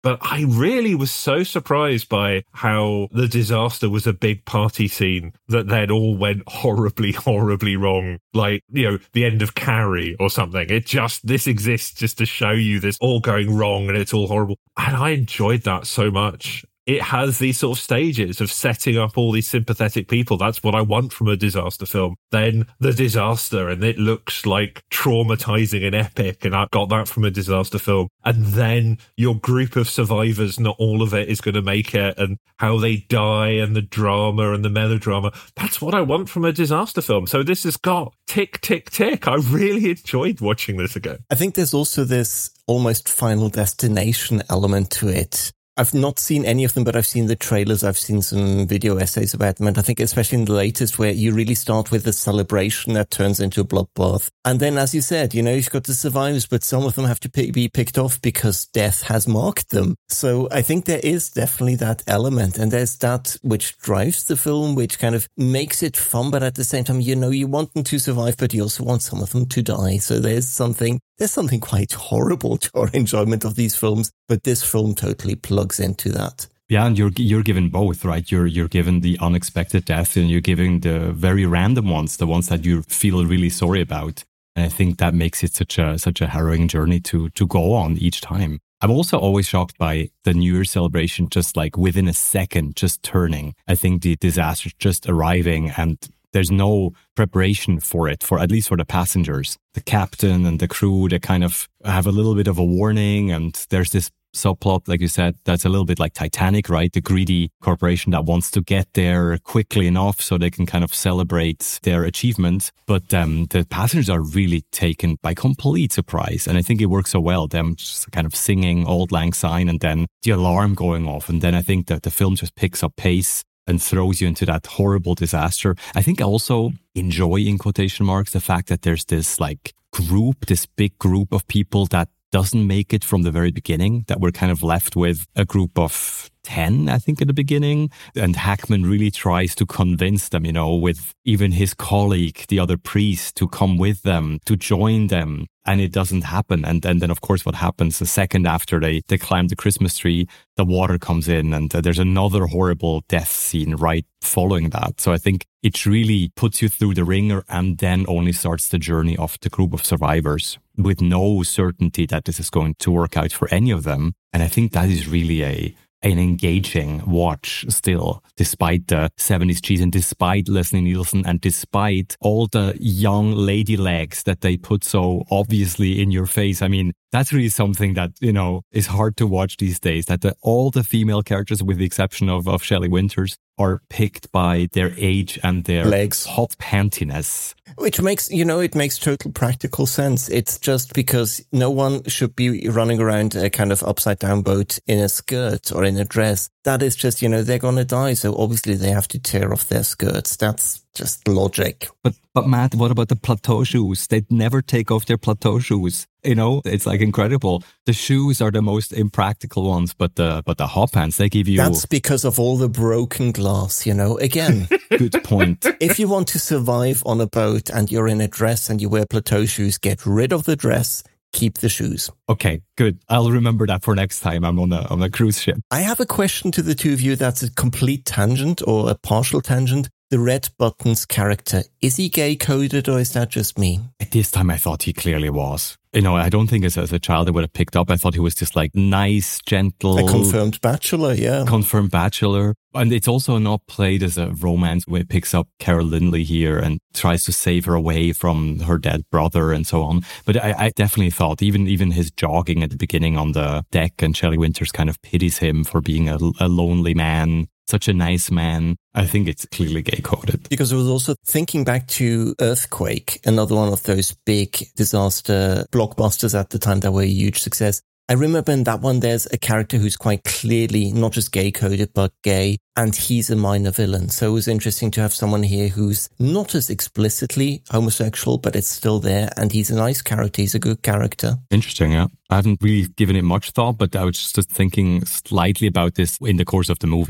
But I really was so surprised by how The Disaster was a big party scene that then all went horribly, horribly wrong. Like, you know, the end of Carrie or something. It just, this exists just to show you this all going wrong and it's all horrible. And I enjoyed that so much. It has these sort of stages of setting up all these sympathetic people. That's what I want from a disaster film. Then the disaster, and it looks like traumatizing and epic, and I got that from a disaster film. And then your group of survivors, not all of it is going to make it, and how they die, and the drama and the melodrama. That's what I want from a disaster film. So this has got tick, tick, tick. I really enjoyed watching this again. I think there's also this almost Final Destination element to it. I've not seen any of them, but I've seen the trailers. I've seen some video essays about them. And I think especially in the latest where you really start with a celebration that turns into a bloodbath. And then, as you said, you know, you've got the survivors, but some of them have to pick, be picked off because death has marked them. So I think there is definitely that element. And there's that which drives the film, which kind of makes it fun. But at the same time, you know, you want them to survive, but you also want some of them to die. So there's something, there's something quite horrible to our enjoyment of these films. But this film totally plugs into that. Yeah, and you're you're given both, right? You're you're given the unexpected death, and you're giving the very random ones, the ones that you feel really sorry about. And I think that makes it such a such a harrowing journey to to go on each time. I'm also always shocked by the New Year celebration, just like within a second, just turning. I think the disaster just arriving, and there's no preparation for it, for at least for the passengers. The captain and the crew, they kind of have a little bit of a warning, and there's this subplot, like you said, that's a little bit like Titanic, right? The greedy corporation that wants to get there quickly enough so they can kind of celebrate their achievement. But um, the passengers are really taken by complete surprise. And I think it works so well, them just kind of singing Auld Lang Syne and then the alarm going off. And then I think that the film just picks up pace and throws you into that horrible disaster. I think I also enjoy, in quotation marks, the fact that there's this like group, this big group of people that doesn't make it from the very beginning, that we're kind of left with a group of ten, I think, at the beginning. And Hackman really tries to convince them, you know, with even his colleague, the other priest, to come with them, to join them. And it doesn't happen. And, and then, of course, what happens the second after they, they climb the Christmas tree, the water comes in and uh, there's another horrible death scene right following that. So I think it really puts you through the ringer and then only starts the journey of the group of survivors with no certainty that this is going to work out for any of them. And I think that is really a an engaging watch still, despite the seventies cheese and despite Leslie Nielsen and despite all the young lady legs that they put so obviously in your face. I mean, that's really something that, you know, is hard to watch these days, that the, all the female characters, with the exception of, of Shelley Winters, are picked by their age and their legs, hot pantiness. Which makes, you know, it makes total practical sense. It's just because no one should be running around a kind of upside down boat in a skirt or in a dress. That is just, you know, they're going to die. So obviously they have to tear off their skirts. That's just logic. But, but Matt, what about the plateau shoes? They'd never take off their plateau shoes. You know, it's like incredible. The shoes are the most impractical ones, but the, but the hot pants, they give you... That's because of all the broken glass, you know, again. Good point. If you want to survive on a boat and you're in a dress and you wear plateau shoes, get rid of the dress. Keep the shoes. Okay, good. I'll remember that for next time I'm on a on a cruise ship. I have a question to the two of you that's a complete tangent or a partial tangent. The Red Buttons character, is he gay coded or is that just me? At this time I thought he clearly was. You know, I don't think as, as a child I would have picked up. I thought he was just like nice, gentle. A confirmed bachelor, yeah. Confirmed bachelor. And it's also not played as a romance where it picks up Carol Lindley here and tries to save her away from her dead brother and so on. But I, I definitely thought even, even his jogging at the beginning on the deck, and Shelley Winters kind of pities him for being a, a lonely man. Such a nice man. I think it's clearly gay coded. Because I was also thinking back to Earthquake, another one of those big disaster blockbusters at the time that were a huge success. I remember in that one, there's a character who's quite clearly not just gay coded, but gay, and he's a minor villain. So it was interesting to have someone here who's not as explicitly homosexual, but it's still there. And he's a nice character. He's a good character. Interesting, yeah. I haven't really given it much thought, but I was just thinking slightly about this in the course of the movie.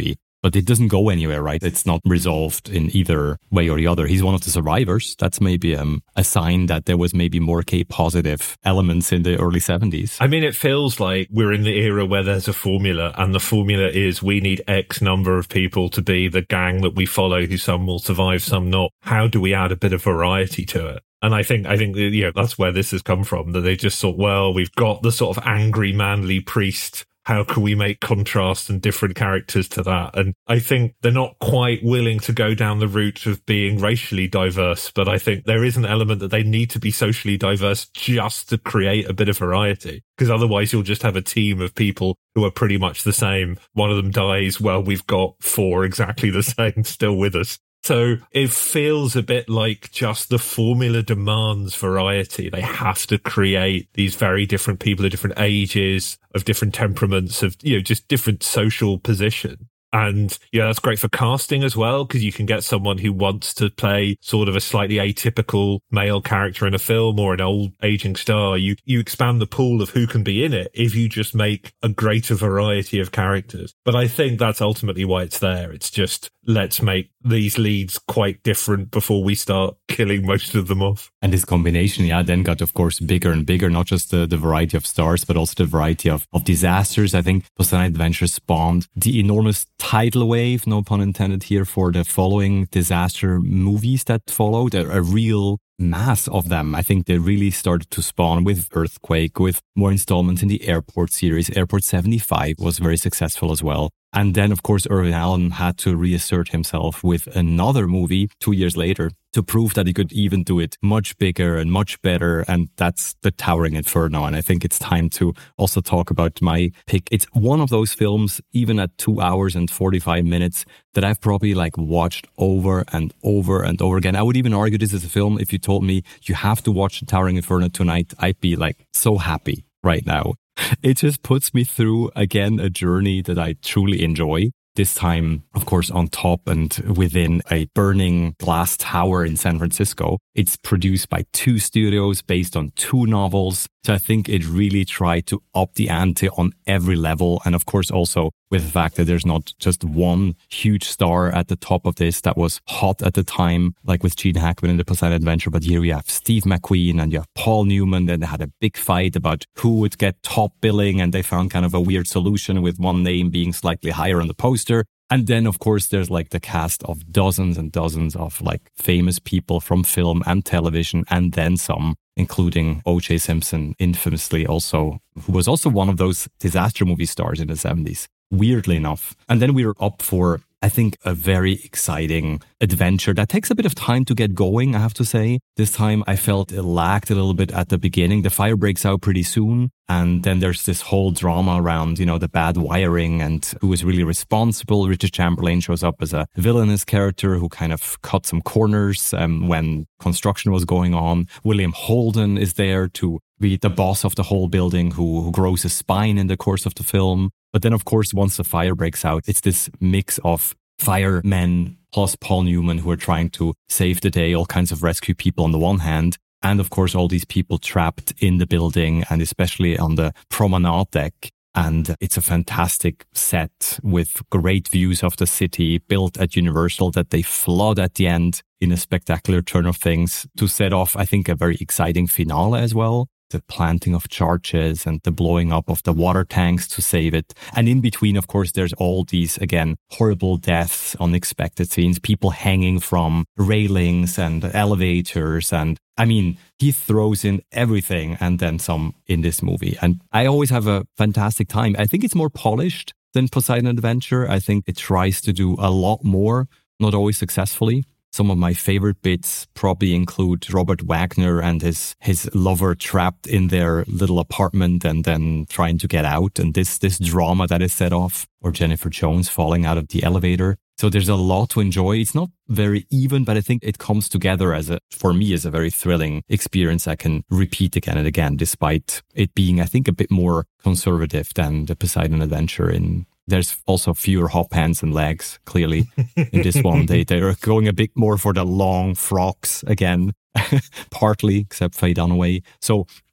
But it doesn't go anywhere, right? It's not resolved in either way or the other. He's one of the survivors. That's maybe um, a sign that there was maybe more K-positive elements in the early seventies. I mean, it feels like we're in the era where there's a formula, and the formula is we need X number of people to be the gang that we follow, who some will survive, some not. How do we add a bit of variety to it? And I think, I think, you know, that's where this has come from, that they just thought, well, we've got the sort of angry, manly priest. How can we make contrast and different characters to that? And I think they're not quite willing to go down the route of being racially diverse, but I think there is an element that they need to be socially diverse just to create a bit of variety. Because otherwise you'll just have a team of people who are pretty much the same. One of them dies, well, we've got four exactly the same still with us. So it feels a bit like just the formula demands variety. They have to create these very different people of different ages, of different temperaments, of, you know, just different social position. And yeah, that's great for casting as well, because you can get someone who wants to play sort of a slightly atypical male character in a film or an old aging star. You, you expand the pool of who can be in it if you just make a greater variety of characters. But I think that's ultimately why it's there. It's just, let's make these leads quite different before we start killing most of them off. And this combination, yeah, then got, of course, bigger and bigger, not just the, the variety of stars, but also the variety of, of disasters. I think Poseidon Adventure spawned the enormous tidal wave, no pun intended here, for the following disaster movies that followed, a, a real mass of them. I think they really started to spawn with Earthquake, with more installments in the Airport series. Airport seventy-five was very successful as well. And then, of course, Irving Allen had to reassert himself with another movie two years later to prove that he could even do it much bigger and much better. And that's The Towering Inferno. And I think it's time to also talk about my pick. It's one of those films, even at two hours and forty-five minutes, that I've probably like watched over and over and over again. I would even argue this is a film, if you told me you have to watch The Towering Inferno tonight, I'd be like so happy right now. It just puts me through, again, a journey that I truly enjoy. This time, of course, on top and within a burning glass tower in San Francisco. It's produced by two studios based on two novels. So I think it really tried to up the ante on every level. And of course, also with the fact that there's not just one huge star at the top of this that was hot at the time, like with Gene Hackman in The Poseidon Adventure. But here you have Steve McQueen and you have Paul Newman. Then they had a big fight about who would get top billing. And they found kind of a weird solution with one name being slightly higher on the poster. And then, of course, there's like the cast of dozens and dozens of like famous people from film and television, and then some, including O J Simpson, infamously also, who was also one of those disaster movie stars in the seventies, weirdly enough. And then we were up for, I think, a very exciting adventure that takes a bit of time to get going, I have to say. This time I felt it lagged a little bit at the beginning. The fire breaks out pretty soon. And then there's this whole drama around, you know, the bad wiring and who is really responsible. Richard Chamberlain shows up as a villainous character who kind of cut some corners um, when construction was going on. William Holden is there to be the boss of the whole building who, who grows a spine in the course of the film. But then, of course, once the fire breaks out, it's this mix of firemen plus Paul Newman who are trying to save the day, all kinds of rescue people on the one hand. And of course, all these people trapped in the building and especially on the promenade deck. And it's a fantastic set with great views of the city built at Universal that they flood at the end in a spectacular turn of things to set off, I think, a very exciting finale as well. The planting of charges and the blowing up of the water tanks to save it. And in between, of course, there's all these, again, horrible deaths, unexpected scenes, people hanging from railings and elevators. And I mean, he throws in everything and then some in this movie. And I always have a fantastic time. I think it's more polished than Poseidon Adventure. I think it tries to do a lot more, not always successfully. Some of my favorite bits probably include Robert Wagner and his his lover trapped in their little apartment and then trying to get out, and this this drama that is set off, or Jennifer Jones falling out of the elevator. So there's a lot to enjoy. It's not very even, but I think it comes together as a, for me, as a very thrilling experience I can repeat again and again, despite it being, I think, a bit more conservative than the Poseidon Adventure. In There's also fewer hop hands and legs, clearly, in this one. They, they're going a bit more for the long frocks again, partly, except Faye Dunaway. So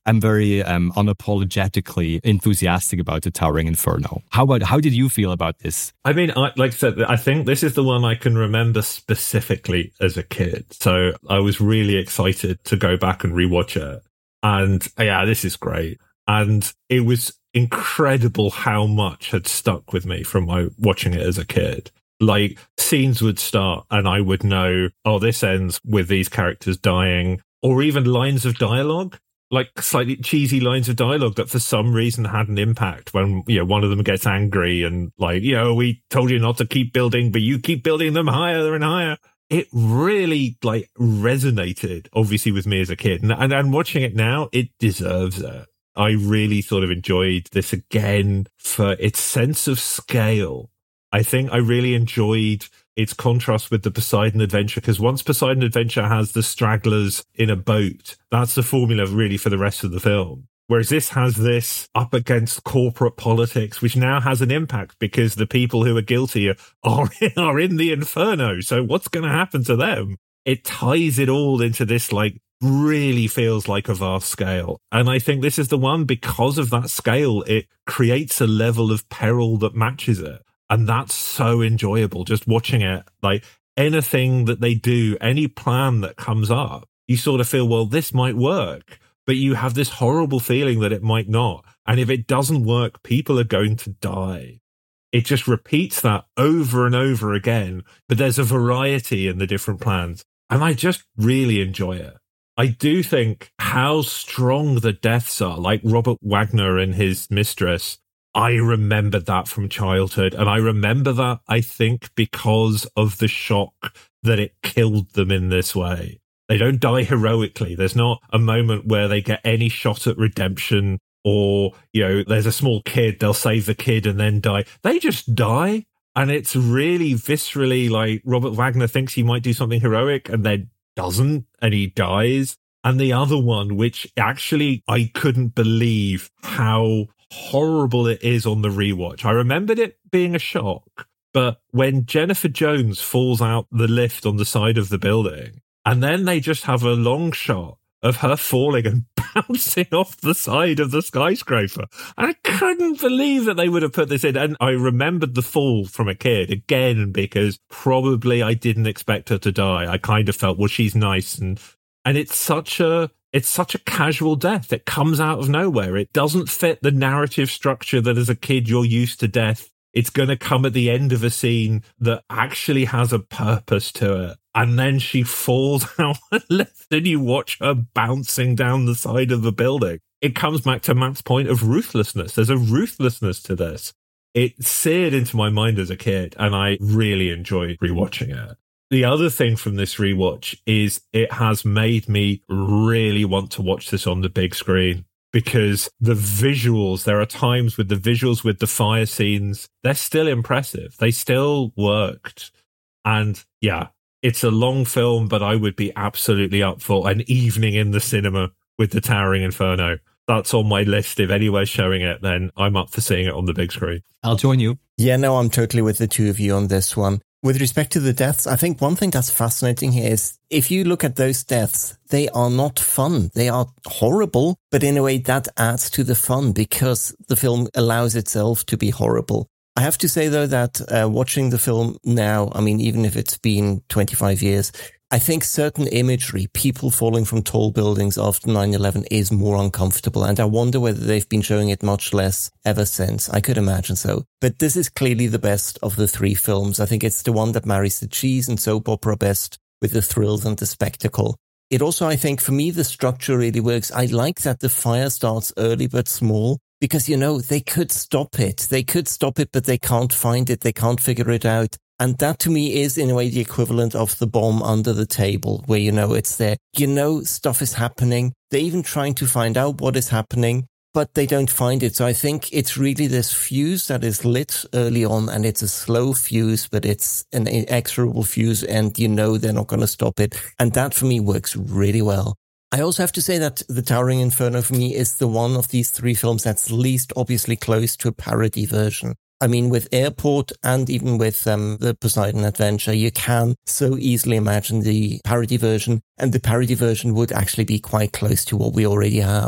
I'm very um, unapologetically enthusiastic about the Towering Inferno. How about, how did you feel about this? I mean, I, like I said, I think this is the one I can remember specifically as a kid. So I was really excited to go back and rewatch it. And yeah, this is great. And it was incredible how much had stuck with me from my watching it as a kid. Like, scenes would start and I would know, oh, this ends with these characters dying, or even lines of dialogue, like slightly cheesy lines of dialogue that for some reason had an impact when, you know, one of them gets angry and like, you know, we told you not to keep building, but you keep building them higher and higher. It really like resonated, obviously, with me as a kid. And, and, and watching it now, it deserves it. I really sort of enjoyed this again for its sense of scale. I think I really enjoyed its contrast with the Poseidon Adventure, because once Poseidon Adventure has the stragglers in a boat, that's the formula really for the rest of the film. Whereas this has this up against corporate politics, which now has an impact because the people who are guilty are, are, are in the inferno. So what's going to happen to them? It ties it all into this, like, really feels like a vast scale. And I think this is the one, because of that scale, it creates a level of peril that matches it. And that's so enjoyable, just watching it. Like, anything that they do, any plan that comes up, you sort of feel, well, this might work. But you have this horrible feeling that it might not. And if it doesn't work, people are going to die. It just repeats that over and over again. But there's a variety in the different plans. And I just really enjoy it. I do think how strong the deaths are, like Robert Wagner and his mistress. I remember that from childhood. And I remember that, I think, because of the shock that it killed them in this way. They don't die heroically. There's not a moment where they get any shot at redemption, or, you know, there's a small kid, they'll save the kid and then die. They just die. And it's really viscerally like Robert Wagner thinks he might do something heroic and then doesn't, and he dies. And the other one, which actually I couldn't believe how horrible it is on the rewatch. I remembered it being a shock, but when Jennifer Jones falls out the lift on the side of the building, and then they just have a long shot of her falling and bouncing off the side of the skyscraper. I couldn't believe that they would have put this in. And I remembered the fall from a kid again, because probably I didn't expect her to die. I kind of felt, well, she's nice. And, and it's such a, it's such a casual death. It comes out of nowhere. It doesn't fit the narrative structure that as a kid you're used to death. It's going to come at the end of a scene that actually has a purpose to it. And then she falls out and left, and you watch her bouncing down the side of the building. It comes back to Matt's point of ruthlessness. There's a ruthlessness to this. It seared into my mind as a kid, and I really enjoyed rewatching it. The other thing from this rewatch is it has made me really want to watch this on the big screen. Because the visuals, there are times with the visuals with the fire scenes, they're still impressive. They still worked. And yeah, it's a long film, but I would be absolutely up for an evening in the cinema with the Towering Inferno. That's on my list. If anywhere's showing it, then I'm up for seeing it on the big screen. I'll join you. Yeah, no, I'm totally with the two of you on this one. With respect to the deaths, I think one thing that's fascinating here is if you look at those deaths, they are not fun. They are horrible, but in a way that adds to the fun because the film allows itself to be horrible. I have to say, though, that uh, watching the film now, I mean, even if it's been twenty-five years, I think certain imagery, people falling from tall buildings after nine eleven is more uncomfortable. And I wonder whether they've been showing it much less ever since. I could imagine so. But this is clearly the best of the three films. I think it's the one that marries the cheese and soap opera best with the thrills and the spectacle. It also, I think, for me, the structure really works. I like that the fire starts early but small because, you know, they could stop it. They could stop it, but they can't find it. They can't figure it out. And that to me is in a way the equivalent of the bomb under the table where, you know, it's there. You know, stuff is happening. They're even trying to find out what is happening, but they don't find it. So I think it's really this fuse that is lit early on, and it's a slow fuse, but it's an inexorable fuse, and you know they're not going to stop it. And that for me works really well. I also have to say that The Towering Inferno for me is the one of these three films that's least obviously close to a parody version. I mean, with Airport and even with um, the Poseidon Adventure, you can so easily imagine the parody version, and the parody version would actually be quite close to what we already have.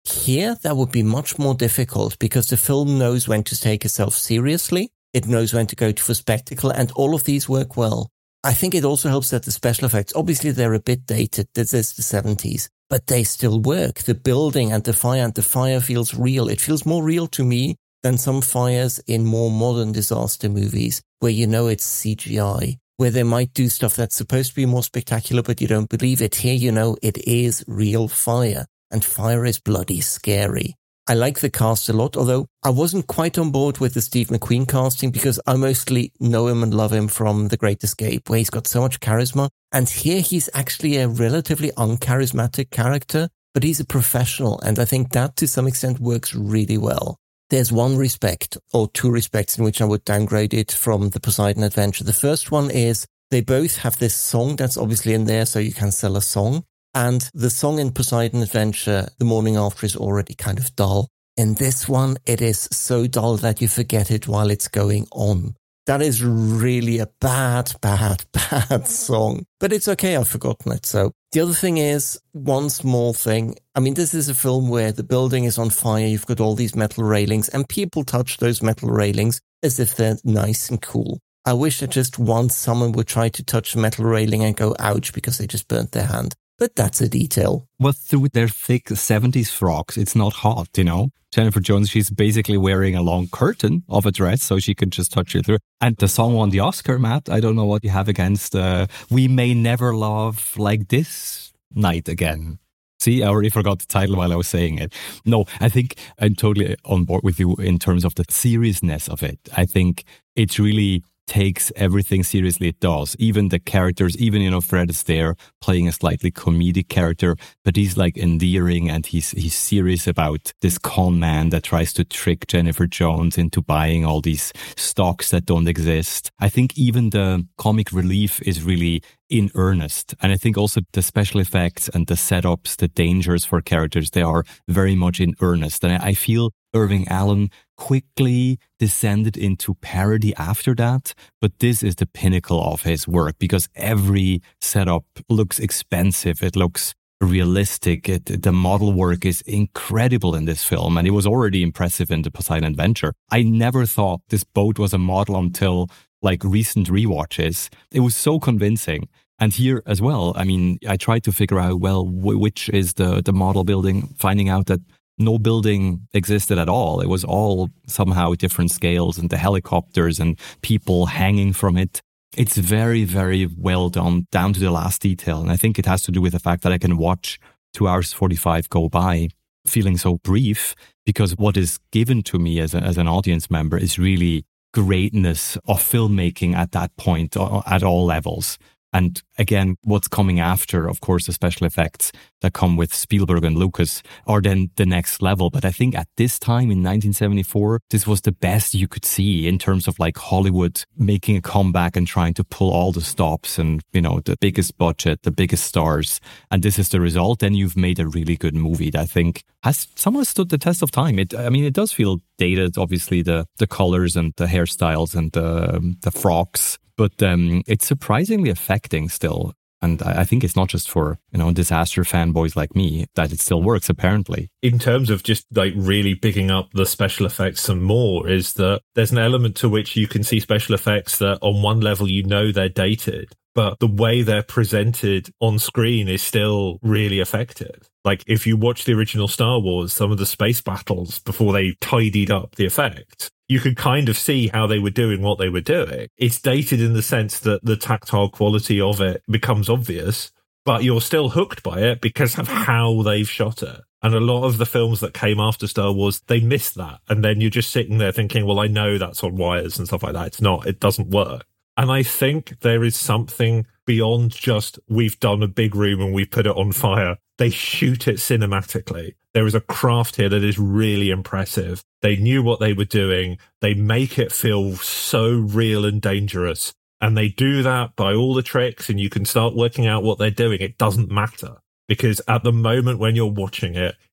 Here, that would be much more difficult because the film knows when to take itself seriously. It knows when to go for spectacle, and all of these work well. I think it also helps that the special effects, obviously they're a bit dated, this is the seventies, but they still work. The building and the fire and the fire feels real. It feels more real to me than some fires in more modern disaster movies where you know it's C G I, where they might do stuff that's supposed to be more spectacular, but you don't believe it. Here, you know, it is real fire, and fire is bloody scary. I like the cast a lot, although I wasn't quite on board with the Steve McQueen casting because I mostly know him and love him from The Great Escape, where he's got so much charisma. And here he's actually a relatively uncharismatic character, but he's a professional, and I think that to some extent works really well. There's one respect, or two respects, in which I would downgrade it from the Poseidon Adventure. The first one is they both have this song that's obviously in there, so you can sell a song. And the song in Poseidon Adventure, The Morning After, is already kind of dull. In this one, it is so dull that you forget it while it's going on. That is really a bad, bad, bad song. But it's okay, I've forgotten it. So the other thing is, one small thing. I mean, this is a film where the building is on fire, you've got all these metal railings, and people touch those metal railings as if they're nice and cool. I wish that just once someone would try to touch a metal railing and go, ouch, because they just burnt their hand. But that's a detail. Well, through their thick seventies frocks, it's not hot, you know? Jennifer Jones, she's basically wearing a long curtain of a dress so she can just touch it through. And the song won the Oscar, Matt. I don't know what you have against uh, We May Never Love Like This Night Again. See, I already forgot the title while I was saying it. No, I think I'm totally on board with you in terms of the seriousness of it. I think it's really takes everything seriously it does. Even the characters, even, you know, Fred Astaire playing a slightly comedic character, but he's like endearing and he's he's serious about this con man that tries to trick Jennifer Jones into buying all these stocks that don't exist. I think even the comic relief is really in earnest. And I think also the special effects and the setups, the dangers for characters, they are very much in earnest. And I feel Irving Allen quickly descended into parody after that, but this is the pinnacle of his work because every setup looks expensive. It looks realistic. It, the model work is incredible in this film, and it was already impressive in the Poseidon Adventure. I never thought this boat was a model until like recent rewatches. It was so convincing. And here as well, I mean, I tried to figure out, well, w- which is the, the model building, finding out that no building existed at all. It was all somehow different scales and the helicopters and people hanging from it. It's very, very well done, down to the last detail. And I think it has to do with the fact that I can watch two hours forty-five go by feeling so brief, because what is given to me as, a, as an audience member is really greatness of filmmaking at that point at all levels. And again, what's coming after, of course, the special effects that come with Spielberg and Lucas are then the next level. But I think at this time in nineteen seventy-four, this was the best you could see in terms of like Hollywood making a comeback and trying to pull all the stops and, you know, the biggest budget, the biggest stars. And this is the result. Then you've made a really good movie that I think has somewhat stood the test of time. It, I mean, it does feel dated, obviously, the, the colors and the hairstyles and the, the frocks. But um, it's surprisingly affecting still. And I think it's not just for, you know, disaster fanboys like me that it still works, apparently. In terms of just like really bigging up the special effects some more, is that there's an element to which you can see special effects that on one level, you know, they're dated, but the way they're presented on screen is still really effective. Like if you watch the original Star Wars, some of the space battles before they tidied up the effects, you could kind of see how they were doing what they were doing. It's dated in the sense that the tactile quality of it becomes obvious, but you're still hooked by it because of how they've shot it. And a lot of the films that came after Star Wars, they missed that. And then you're just sitting there thinking, well, I know that's on wires and stuff like that. It's not, it doesn't work. And I think there is something beyond just we've done a big room and we've put it on fire. They shoot it cinematically. There is a craft here that is really impressive. They knew what they were doing. They make it feel so real and dangerous. And they do that by all the tricks, and you can start working out what they're doing. It doesn't matter, because at the moment when you're watching it,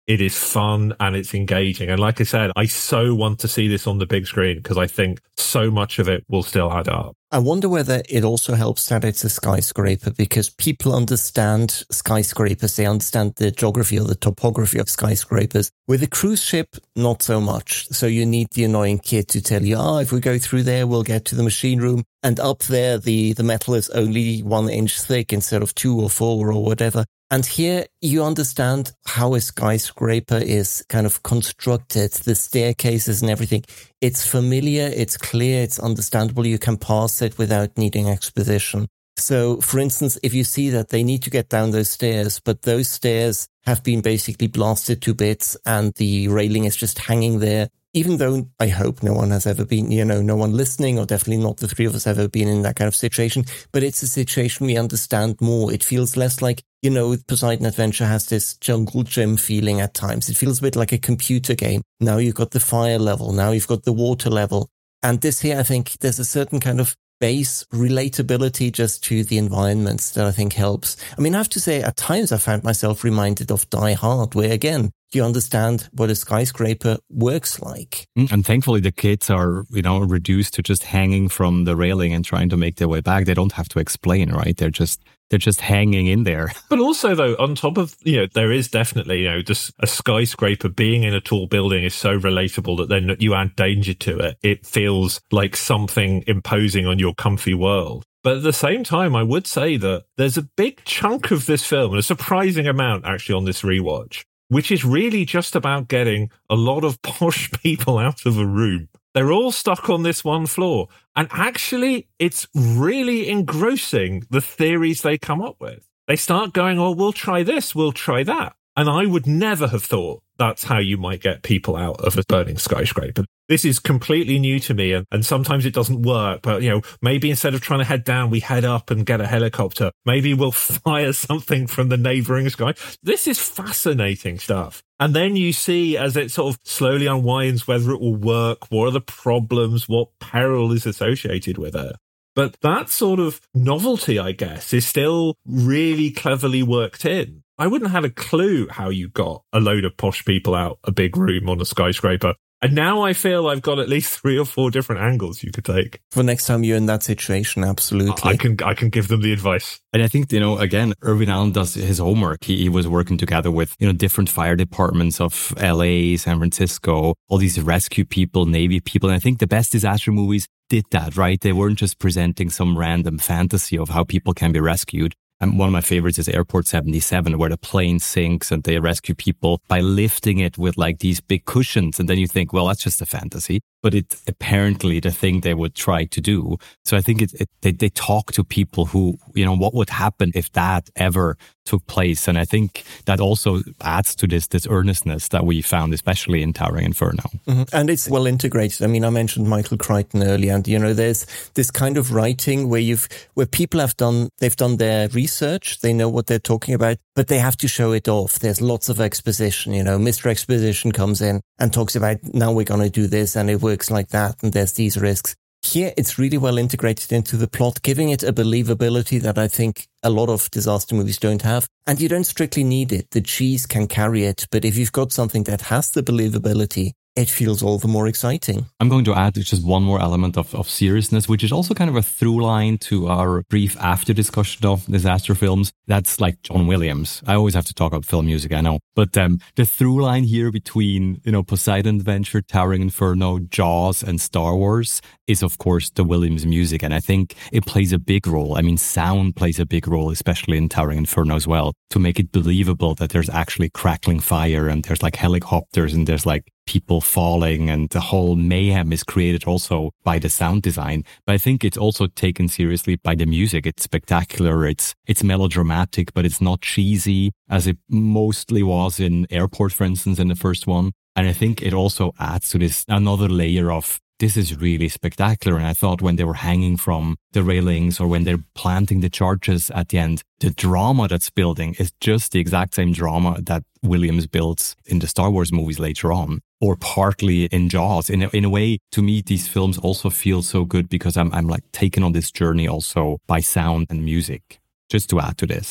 It is fun and it's engaging. And like I said, I so want to see this on the big screen because I think so much of it will still add up. I wonder whether it also helps that it's a skyscraper, because people understand skyscrapers. They understand the geography or the topography of skyscrapers. With a cruise ship, not so much. So you need the annoying kid to tell you, oh, if we go through there, we'll get to the machine room. And up there, the, the metal is only one inch thick instead of two or four or whatever. And here you understand how a skyscraper is kind of constructed, the staircases and everything. It's familiar, it's clear, it's understandable. You can pass it without needing exposition. So, for instance, if you see that they need to get down those stairs, but those stairs have been basically blasted to bits and the railing is just hanging there, even though I hope no one has ever been, you know, no one listening, or definitely not the three of us ever been in that kind of situation, but it's a situation we understand more. It feels less like, you know, Poseidon Adventure has this jungle gym feeling at times. It feels a bit like a computer game. Now you've got the fire level. Now you've got the water level. And this here, I think there's a certain kind of base relatability just to the environments that I think helps. I mean, I have to say, at times I found myself reminded of Die Hard, where again, you understand what a skyscraper works like. And thankfully the kids are, you know, reduced to just hanging from the railing and trying to make their way back. They don't have to explain, right? They're just they're just hanging in there. But also, though, on top of, you know, there is definitely, you know, just a skyscraper being in a tall building is so relatable that then you add danger to it. It feels like something imposing on your comfy world. But at the same time, I would say that there's a big chunk of this film, a surprising amount actually on this rewatch, which is really just about getting a lot of posh people out of a room. They're all stuck on this one floor. And actually, it's really engrossing, the theories they come up with. They start going, oh, we'll try this, we'll try that. And I would never have thought that's how you might get people out of a burning skyscraper. This is completely new to me, and, and sometimes it doesn't work. But, you know, maybe instead of trying to head down, we head up and get a helicopter. Maybe we'll fire something from the neighboring sky. This is fascinating stuff. And then you see, as it sort of slowly unwinds, whether it will work, what are the problems, what peril is associated with it. But that sort of novelty, I guess, is still really cleverly worked in. I wouldn't have a clue how you got a load of posh people out a big room on a skyscraper. And now I feel I've got at least three or four different angles you could take. For next time you're in that situation, absolutely. I can I can give them the advice. And I think, you know, again, Irving Allen does his homework. He, he was working together with, you know, different fire departments of L A, San Francisco, all these rescue people, Navy people. And I think the best disaster movies did that, right? They weren't just presenting some random fantasy of how people can be rescued. And one of my favorites is Airport seventy-seven, where the plane sinks and they rescue people by lifting it with like these big cushions. And then you think, well, that's just a fantasy. But it's apparently the thing they would try to do. So I think it, it, they, they talk to people who, you know, what would happen if that ever took place. And I think that also adds to this, this earnestness that we found, especially in Towering Inferno. Mm-hmm. And it's well integrated. I mean, I mentioned Michael Crichton earlier, and, you know, there's this kind of writing where you've, where people have done, they've done their research, they know what they're talking about, but they have to show it off. There's lots of exposition, you know, Mister Exposition comes in and talks about, now we're going to do this and it works like that, and there's these risks. Here, it's really well integrated into the plot, giving it a believability that I think a lot of disaster movies don't have. And you don't strictly need it. The cheese can carry it. But if you've got something that has the believability, it feels all the more exciting. I'm going to add just one more element of, of seriousness, which is also kind of a through line to our brief after discussion of disaster films. That's like John Williams. I always have to talk about film music, I know. But um, the through line here between, you know, Poseidon Adventure, Towering Inferno, Jaws, and Star Wars is, of course, the Williams music. And I think it plays a big role. I mean, sound plays a big role, especially in Towering Inferno as well, to make it believable that there's actually crackling fire and there's like helicopters and there's like people falling, and the whole mayhem is created also by the sound design. But I think it's also taken seriously by the music. It's spectacular. It's, it's melodramatic, but it's not cheesy as it mostly was in Airport, for instance, in the first one. And I think it also adds to this another layer of, this is really spectacular. And I thought when they were hanging from the railings or when they're planting the charges at the end, the drama that's building is just the exact same drama that Williams builds in the Star Wars movies later on, or partly in Jaws. In a, in a way, to me, these films also feel so good because I'm, I'm like taken on this journey also by sound and music, just to add to this.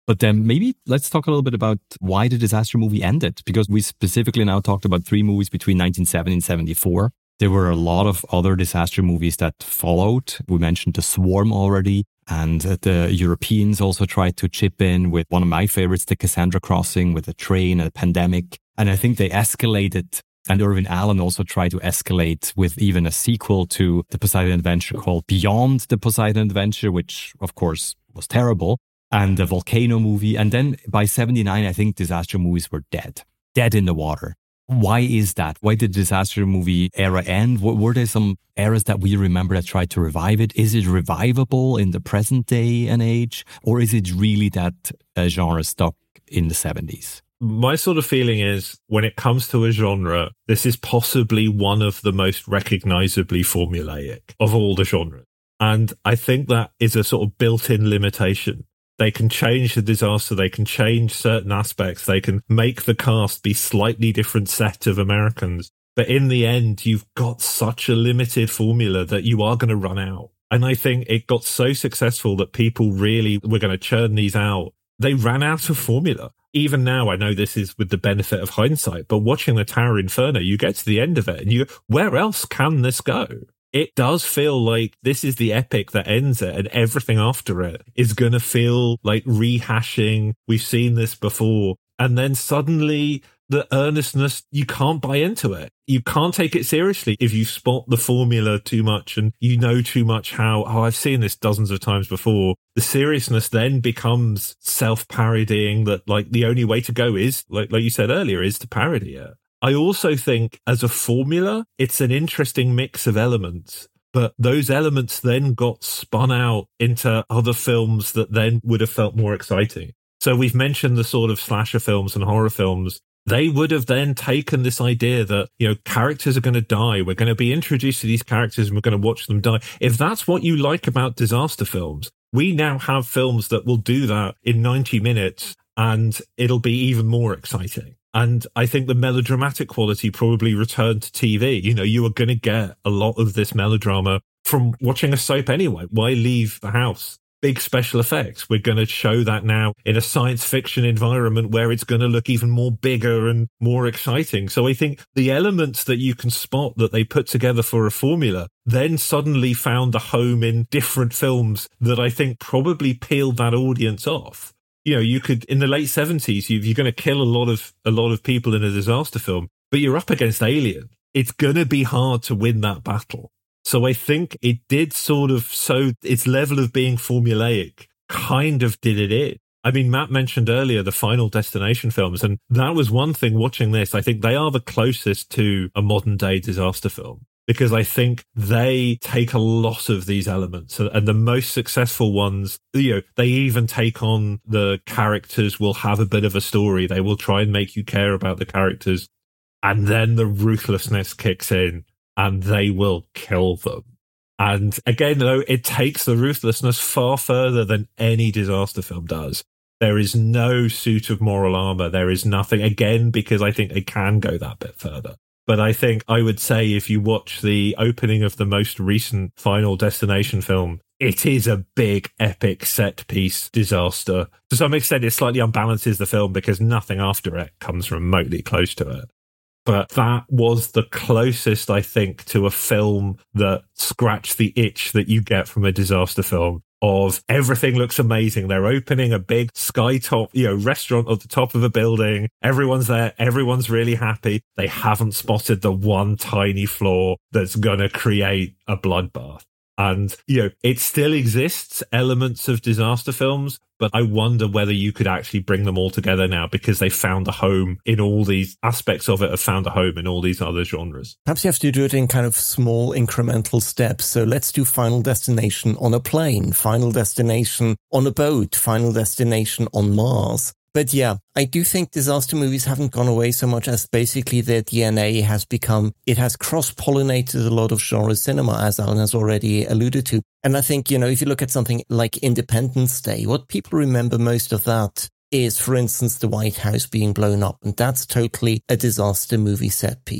But then maybe let's talk a little bit about why the disaster movie ended, because we specifically now talked about three movies between nineteen seventy and seventy-four. There were a lot of other disaster movies that followed. We mentioned The Swarm already, and the Europeans also tried to chip in with one of my favorites, The Cassandra Crossing, with a train and a pandemic. And I think they escalated, and Irving Allen also tried to escalate with even a sequel to The Poseidon Adventure called Beyond the Poseidon Adventure, which of course was terrible. And the volcano movie. And then by seventy-nine, I think disaster movies were dead, dead in the water. Why is that? Why did the disaster movie era end? Were there some eras that we remember that tried to revive it? Is it revivable in the present day and age? Or is it really that uh, genre stuck in the seventies? My sort of feeling is when it comes to a genre, this is possibly one of the most recognizably formulaic of all the genres. And I think that is a sort of built-in limitation. They can change the disaster. They can change certain aspects. They can make the cast be slightly different set of Americans. But in the end, you've got such a limited formula that you are going to run out. And I think it got so successful that people really were going to churn these out. They ran out of formula. Even now, I know this is with the benefit of hindsight, but watching the Tower Inferno, you get to the end of it and you go, where else can this go? It does feel like this is the epic that ends it, and everything after it is going to feel like rehashing. We've seen this before. And then suddenly the earnestness, you can't buy into it. You can't take it seriously if you spot the formula too much and you know too much how, oh, I've seen this dozens of times before. The seriousness then becomes self-parodying, that like the only way to go is, like, like you said earlier, is to parody it. I also think as a formula, it's an interesting mix of elements, but those elements then got spun out into other films that then would have felt more exciting. So we've mentioned the sort of slasher films and horror films. They would have then taken this idea that, you know, characters are going to die. We're going to be introduced to these characters and we're going to watch them die. If that's what you like about disaster films, we now have films that will do that in ninety minutes and it'll be even more exciting. And I think the melodramatic quality probably returned to T V. You know, you are going to get a lot of this melodrama from watching a soap anyway. Why leave the house? Big special effects. We're going to show that now in a science fiction environment where it's going to look even more bigger and more exciting. So I think the elements that you can spot that they put together for a formula then suddenly found a home in different films that I think probably peeled that audience off. You know, you could, in the late seventies, you, you're going to kill a lot of a lot of people in a disaster film, but you're up against Alien. It's going to be hard to win that battle. So I think it did sort of, so its level of being formulaic kind of did it in. I mean, Matt mentioned earlier the Final Destination films, and that was one thing watching this. I think they are the closest to a modern day disaster film, because I think they take a lot of these elements, and the most successful ones, you know, they even take on the characters will have a bit of a story. They will try and make you care about the characters. And then the ruthlessness kicks in and they will kill them. And again, though, it takes the ruthlessness far further than any disaster film does. There is no suit of moral armor. There is nothing, again, because I think it can go that bit further. But I think I would say if you watch the opening of the most recent Final Destination film, it is a big, epic set-piece disaster. To some extent, it slightly unbalances the film because nothing after it comes remotely close to it. But that was the closest, I think, to a film that scratched the itch that you get from a disaster film. Of everything looks amazing. They're opening a big skytop, you know, restaurant at the top of a building. Everyone's there. Everyone's really happy. They haven't spotted the one tiny flaw that's going to create a bloodbath. And, you know, it still exists, elements of disaster films, but I wonder whether you could actually bring them all together now because they found a home in all these aspects of it, have found a home in all these other genres. Perhaps you have to do it in kind of small incremental steps. So let's do Final Destination on a plane, Final Destination on a boat, Final Destination on Mars. But yeah, I do think disaster movies haven't gone away so much as basically their D N A has become, it has cross-pollinated a lot of genre cinema, as Alan has already alluded to. And I think, you know, if you look at something like Independence Day, what people remember most of that is, for instance, the White House being blown up. And that's totally a disaster movie set piece.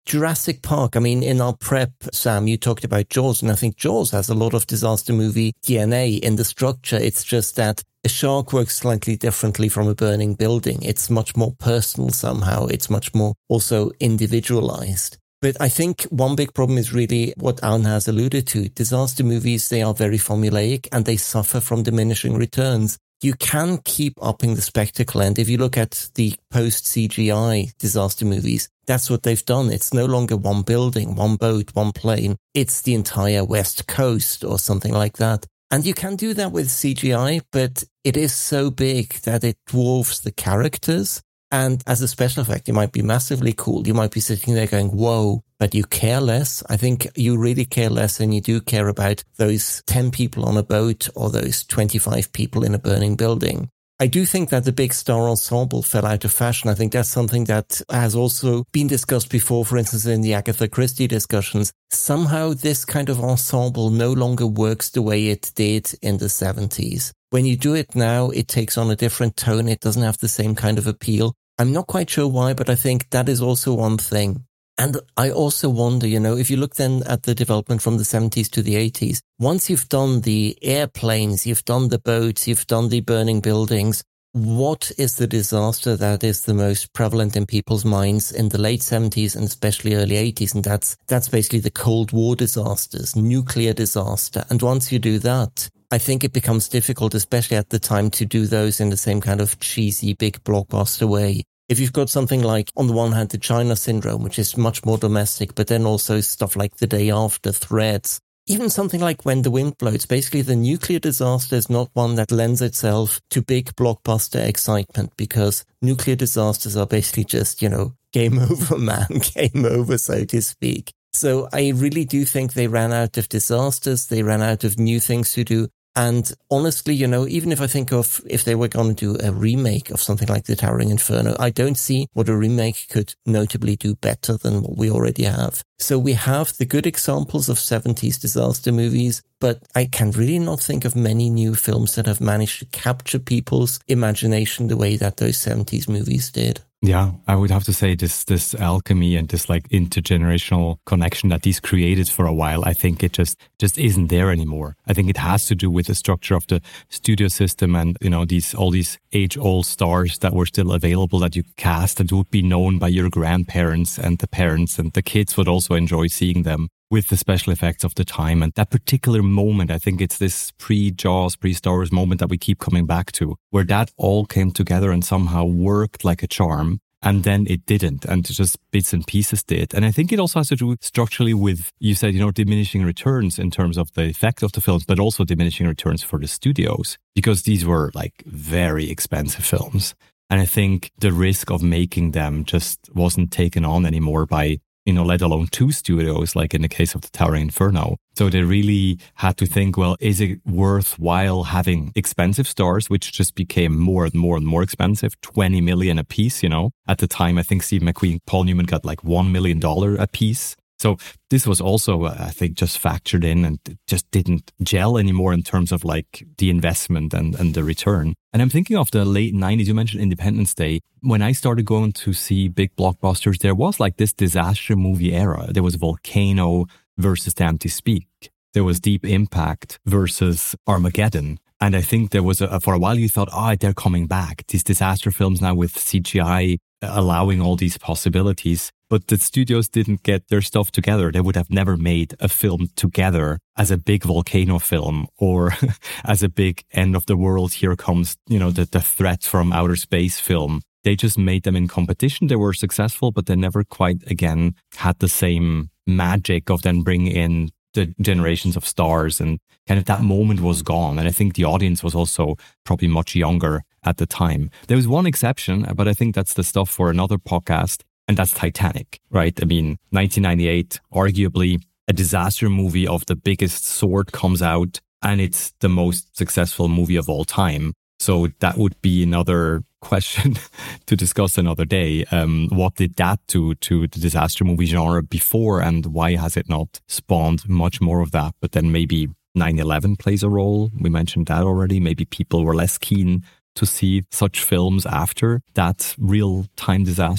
Jurassic Park, I mean, in our prep, Sam, you talked about Jaws, and I think Jaws has a lot of disaster movie D N A in the structure. It's just that a shark works slightly differently from a burning building. It's much more personal somehow. It's much more also individualized. But I think one big problem is really what Alan has alluded to. Disaster movies, they are very formulaic and they suffer from diminishing returns. You can keep upping the spectacle. And if you look at the post-C G I disaster movies, that's what they've done. It's no longer one building, one boat, one plane. It's the entire West Coast or something like that. And you can do that with C G I, but it is so big that it dwarfs the characters. And as a special effect, it might be massively cool. You might be sitting there going, whoa, but you care less. I think you really care less than you do care about those ten people on a boat or those twenty-five people in a burning building. I do think that the big star ensemble fell out of fashion. I think that's something that has also been discussed before, for instance, in the Agatha Christie discussions. Somehow this kind of ensemble no longer works the way it did in the seventies. When you do it now, it takes on a different tone. It doesn't have the same kind of appeal. I'm not quite sure why, but I think that is also one thing. And I also wonder, you know, if you look then at the development from the seventies to the eighties, once you've done the airplanes, you've done the boats, you've done the burning buildings, what is the disaster that is the most prevalent in people's minds in the late seventies and especially early eighties? And that's, that's basically the Cold War disasters, nuclear disaster. And once you do that, I think it becomes difficult, especially at the time, to do those in the same kind of cheesy, big blockbuster way. If you've got something like, on the one hand, the China Syndrome, which is much more domestic, but then also stuff like The Day After, Threads, even something like When the Wind Blows, basically the nuclear disaster is not one that lends itself to big blockbuster excitement, because nuclear disasters are basically just, you know, game over, man, game over, so to speak. So I really do think they ran out of disasters, they ran out of new things to do. And honestly, you know, even if I think of if they were going to do a remake of something like The Towering Inferno, I don't see what a remake could notably do better than what we already have. So we have the good examples of seventies disaster movies, but I can really not think of many new films that have managed to capture people's imagination the way that those seventies movies did. Yeah, I would have to say this this alchemy and this like intergenerational connection that these created for a while, I think it just just isn't there anymore. I think it has to do with the structure of the studio system and, you know, these all these age-old stars that were still available that you cast and would be known by your grandparents and the parents, and the kids would also enjoy seeing them with the special effects of the time. And that particular moment, I think it's this pre-Jaws, pre-Star Wars moment that we keep coming back to, where that all came together and somehow worked like a charm. And then it didn't, and just bits and pieces did. And I think it also has to do structurally with, you said, you know, diminishing returns in terms of the effect of the films, but also diminishing returns for the studios, because these were like very expensive films. And I think the risk of making them just wasn't taken on anymore by, you know, let alone two studios, like in the case of The Towering Inferno. So they really had to think, well, is it worthwhile having expensive stars, which just became more and more and more expensive, twenty million a piece, you know? At the time, I think Steve McQueen, Paul Newman got like one million dollars a piece. So this was also, uh, I think, just factored in and just didn't gel anymore in terms of like the investment and, and the return. And I'm thinking of the late nineties, you mentioned Independence Day. When I started going to see big blockbusters, there was like this disaster movie era. There was Volcano versus The Empty Speak. There was Deep Impact versus Armageddon. And I think there was a, for a while you thought, oh, they're coming back. These disaster films now with C G I allowing all these possibilities. But the studios didn't get their stuff together. They would have never made a film together as a big volcano film or as a big end of the world, here comes, you know, the, the threat from outer space film. They just made them in competition. They were successful, but they never quite, again, had the same magic of then bringing in the generations of stars, and kind of that moment was gone. And I think the audience was also probably much younger at the time. There was one exception, but I think that's the stuff for another podcast. And that's Titanic, right? I mean, nineteen ninety-eight, arguably a disaster movie of the biggest sort comes out, and it's the most successful movie of all time. So that would be another question to discuss another day. Um, what did that do to the disaster movie genre before, and why has it not spawned much more of that? But then maybe nine eleven plays a role. We mentioned that already. Maybe people were less keen to see such films after that real-time disaster.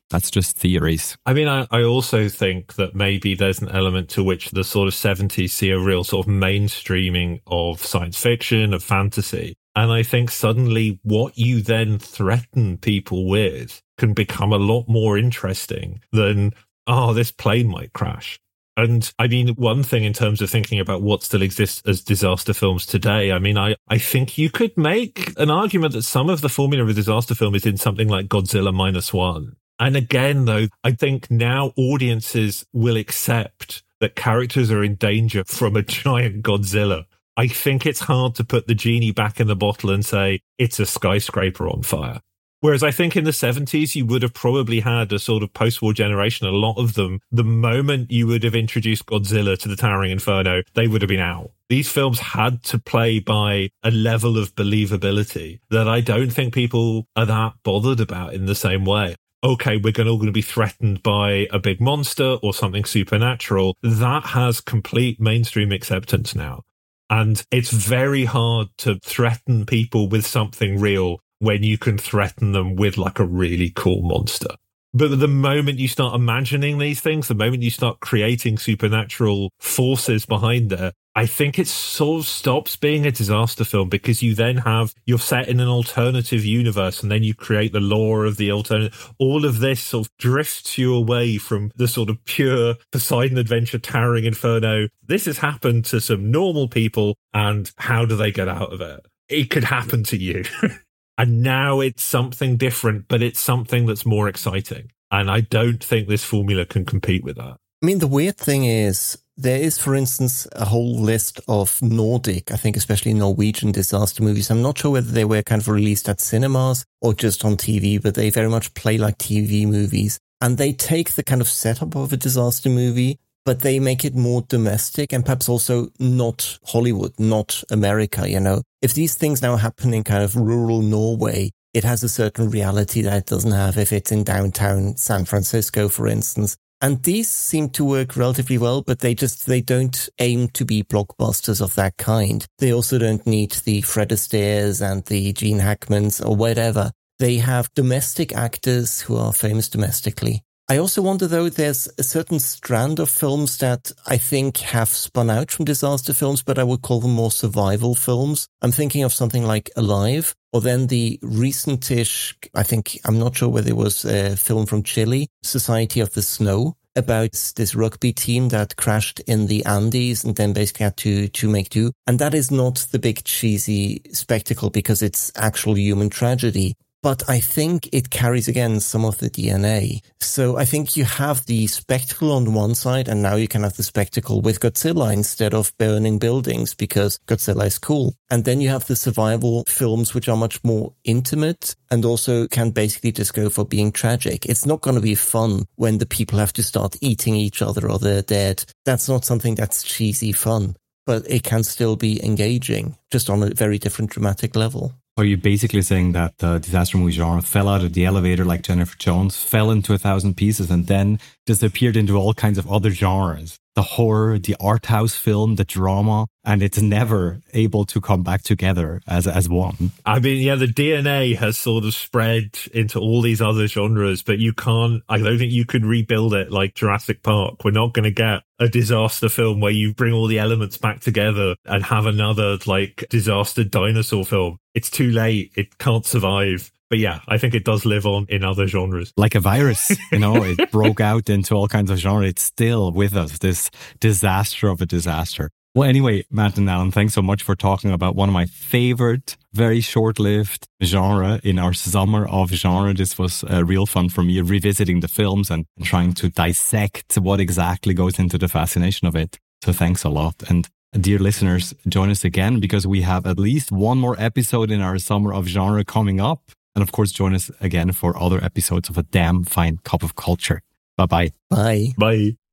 That's just theories. I mean, I, I also think that maybe there's an element to which the sort of seventies see a real sort of mainstreaming of science fiction, of fantasy. And I think suddenly what you then threaten people with can become a lot more interesting than, oh, this plane might crash. And I mean, one thing in terms of thinking about what still exists as disaster films today, I mean, I, I think you could make an argument that some of the formula of a disaster film is in something like Godzilla Minus One. And again, though, I think now audiences will accept that characters are in danger from a giant Godzilla. I think it's hard to put the genie back in the bottle and say, it's a skyscraper on fire. Whereas I think in the seventies, you would have probably had a sort of post-war generation, a lot of them, the moment you would have introduced Godzilla to the Towering Inferno, they would have been out. These films had to play by a level of believability that I don't think people are that bothered about in the same way. Okay, we're going to, all going to be threatened by a big monster or something supernatural. That has complete mainstream acceptance now. And it's very hard to threaten people with something real when you can threaten them with like a really cool monster. But the moment you start imagining these things, the moment you start creating supernatural forces behind it, I think it sort of stops being a disaster film, because you then have, you're set in an alternative universe and then you create the lore of the alternative. All of this sort of drifts you away from the sort of pure Poseidon Adventure, Towering Inferno. This has happened to some normal people, and how do they get out of it? It could happen to you. And now it's something different, but it's something that's more exciting. And I don't think this formula can compete with that. I mean, the weird thing is, there is, for instance, a whole list of Nordic, I think especially Norwegian disaster movies. I'm not sure whether they were kind of released at cinemas or just on T V, but they very much play like T V movies. And they take the kind of setup of a disaster movie, but they make it more domestic and perhaps also not Hollywood, not America, you know. If these things now happen in kind of rural Norway, it has a certain reality that it doesn't have if it's in downtown San Francisco, for instance. And these seem to work relatively well, but they just, they don't aim to be blockbusters of that kind. They also don't need the Fred Astaire's and the Gene Hackmans or whatever. They have domestic actors who are famous domestically. I also wonder, though, there's a certain strand of films that I think have spun out from disaster films, but I would call them more survival films. I'm thinking of something like Alive, or then the recent-ish, I think, I'm not sure whether it was a film from Chile, Society of the Snow, about this rugby team that crashed in the Andes and then basically had to, to make do. And that is not the big cheesy spectacle because it's actual human tragedy. But I think it carries, again, some of the D N A. So I think you have the spectacle on one side, and now you can have the spectacle with Godzilla instead of burning buildings because Godzilla is cool. And then you have the survival films, which are much more intimate and also can basically just go for being tragic. It's not going to be fun when the people have to start eating each other or they're dead. That's not something that's cheesy fun, but it can still be engaging, just on a very different dramatic level. Are you basically saying that the disaster movie genre fell out of the elevator like Jennifer Jones, fell into a thousand pieces, and then disappeared into all kinds of other genres? The horror, the art house film, the drama, and it's never able to come back together as as one. I mean, yeah, the D N A has sort of spread into all these other genres, but you can't, I don't think you could rebuild it like Jurassic Park. We're not going to get a disaster film where you bring all the elements back together and have another like disaster dinosaur film. It's too late. It can't survive. But yeah, I think it does live on in other genres. Like a virus, you know, it broke out into all kinds of genres. It's still with us, this disaster of a disaster. Well, anyway, Matt and Alan, thanks so much for talking about one of my favorite, very short-lived genre in our summer of genre. This was uh, real fun for me, revisiting the films and trying to dissect what exactly goes into the fascination of it. So thanks a lot. And dear listeners, join us again because we have at least one more episode in our summer of genre coming up. And of course, join us again for other episodes of A Damn Fine Cup of Culture. Bye-bye. Bye. Bye.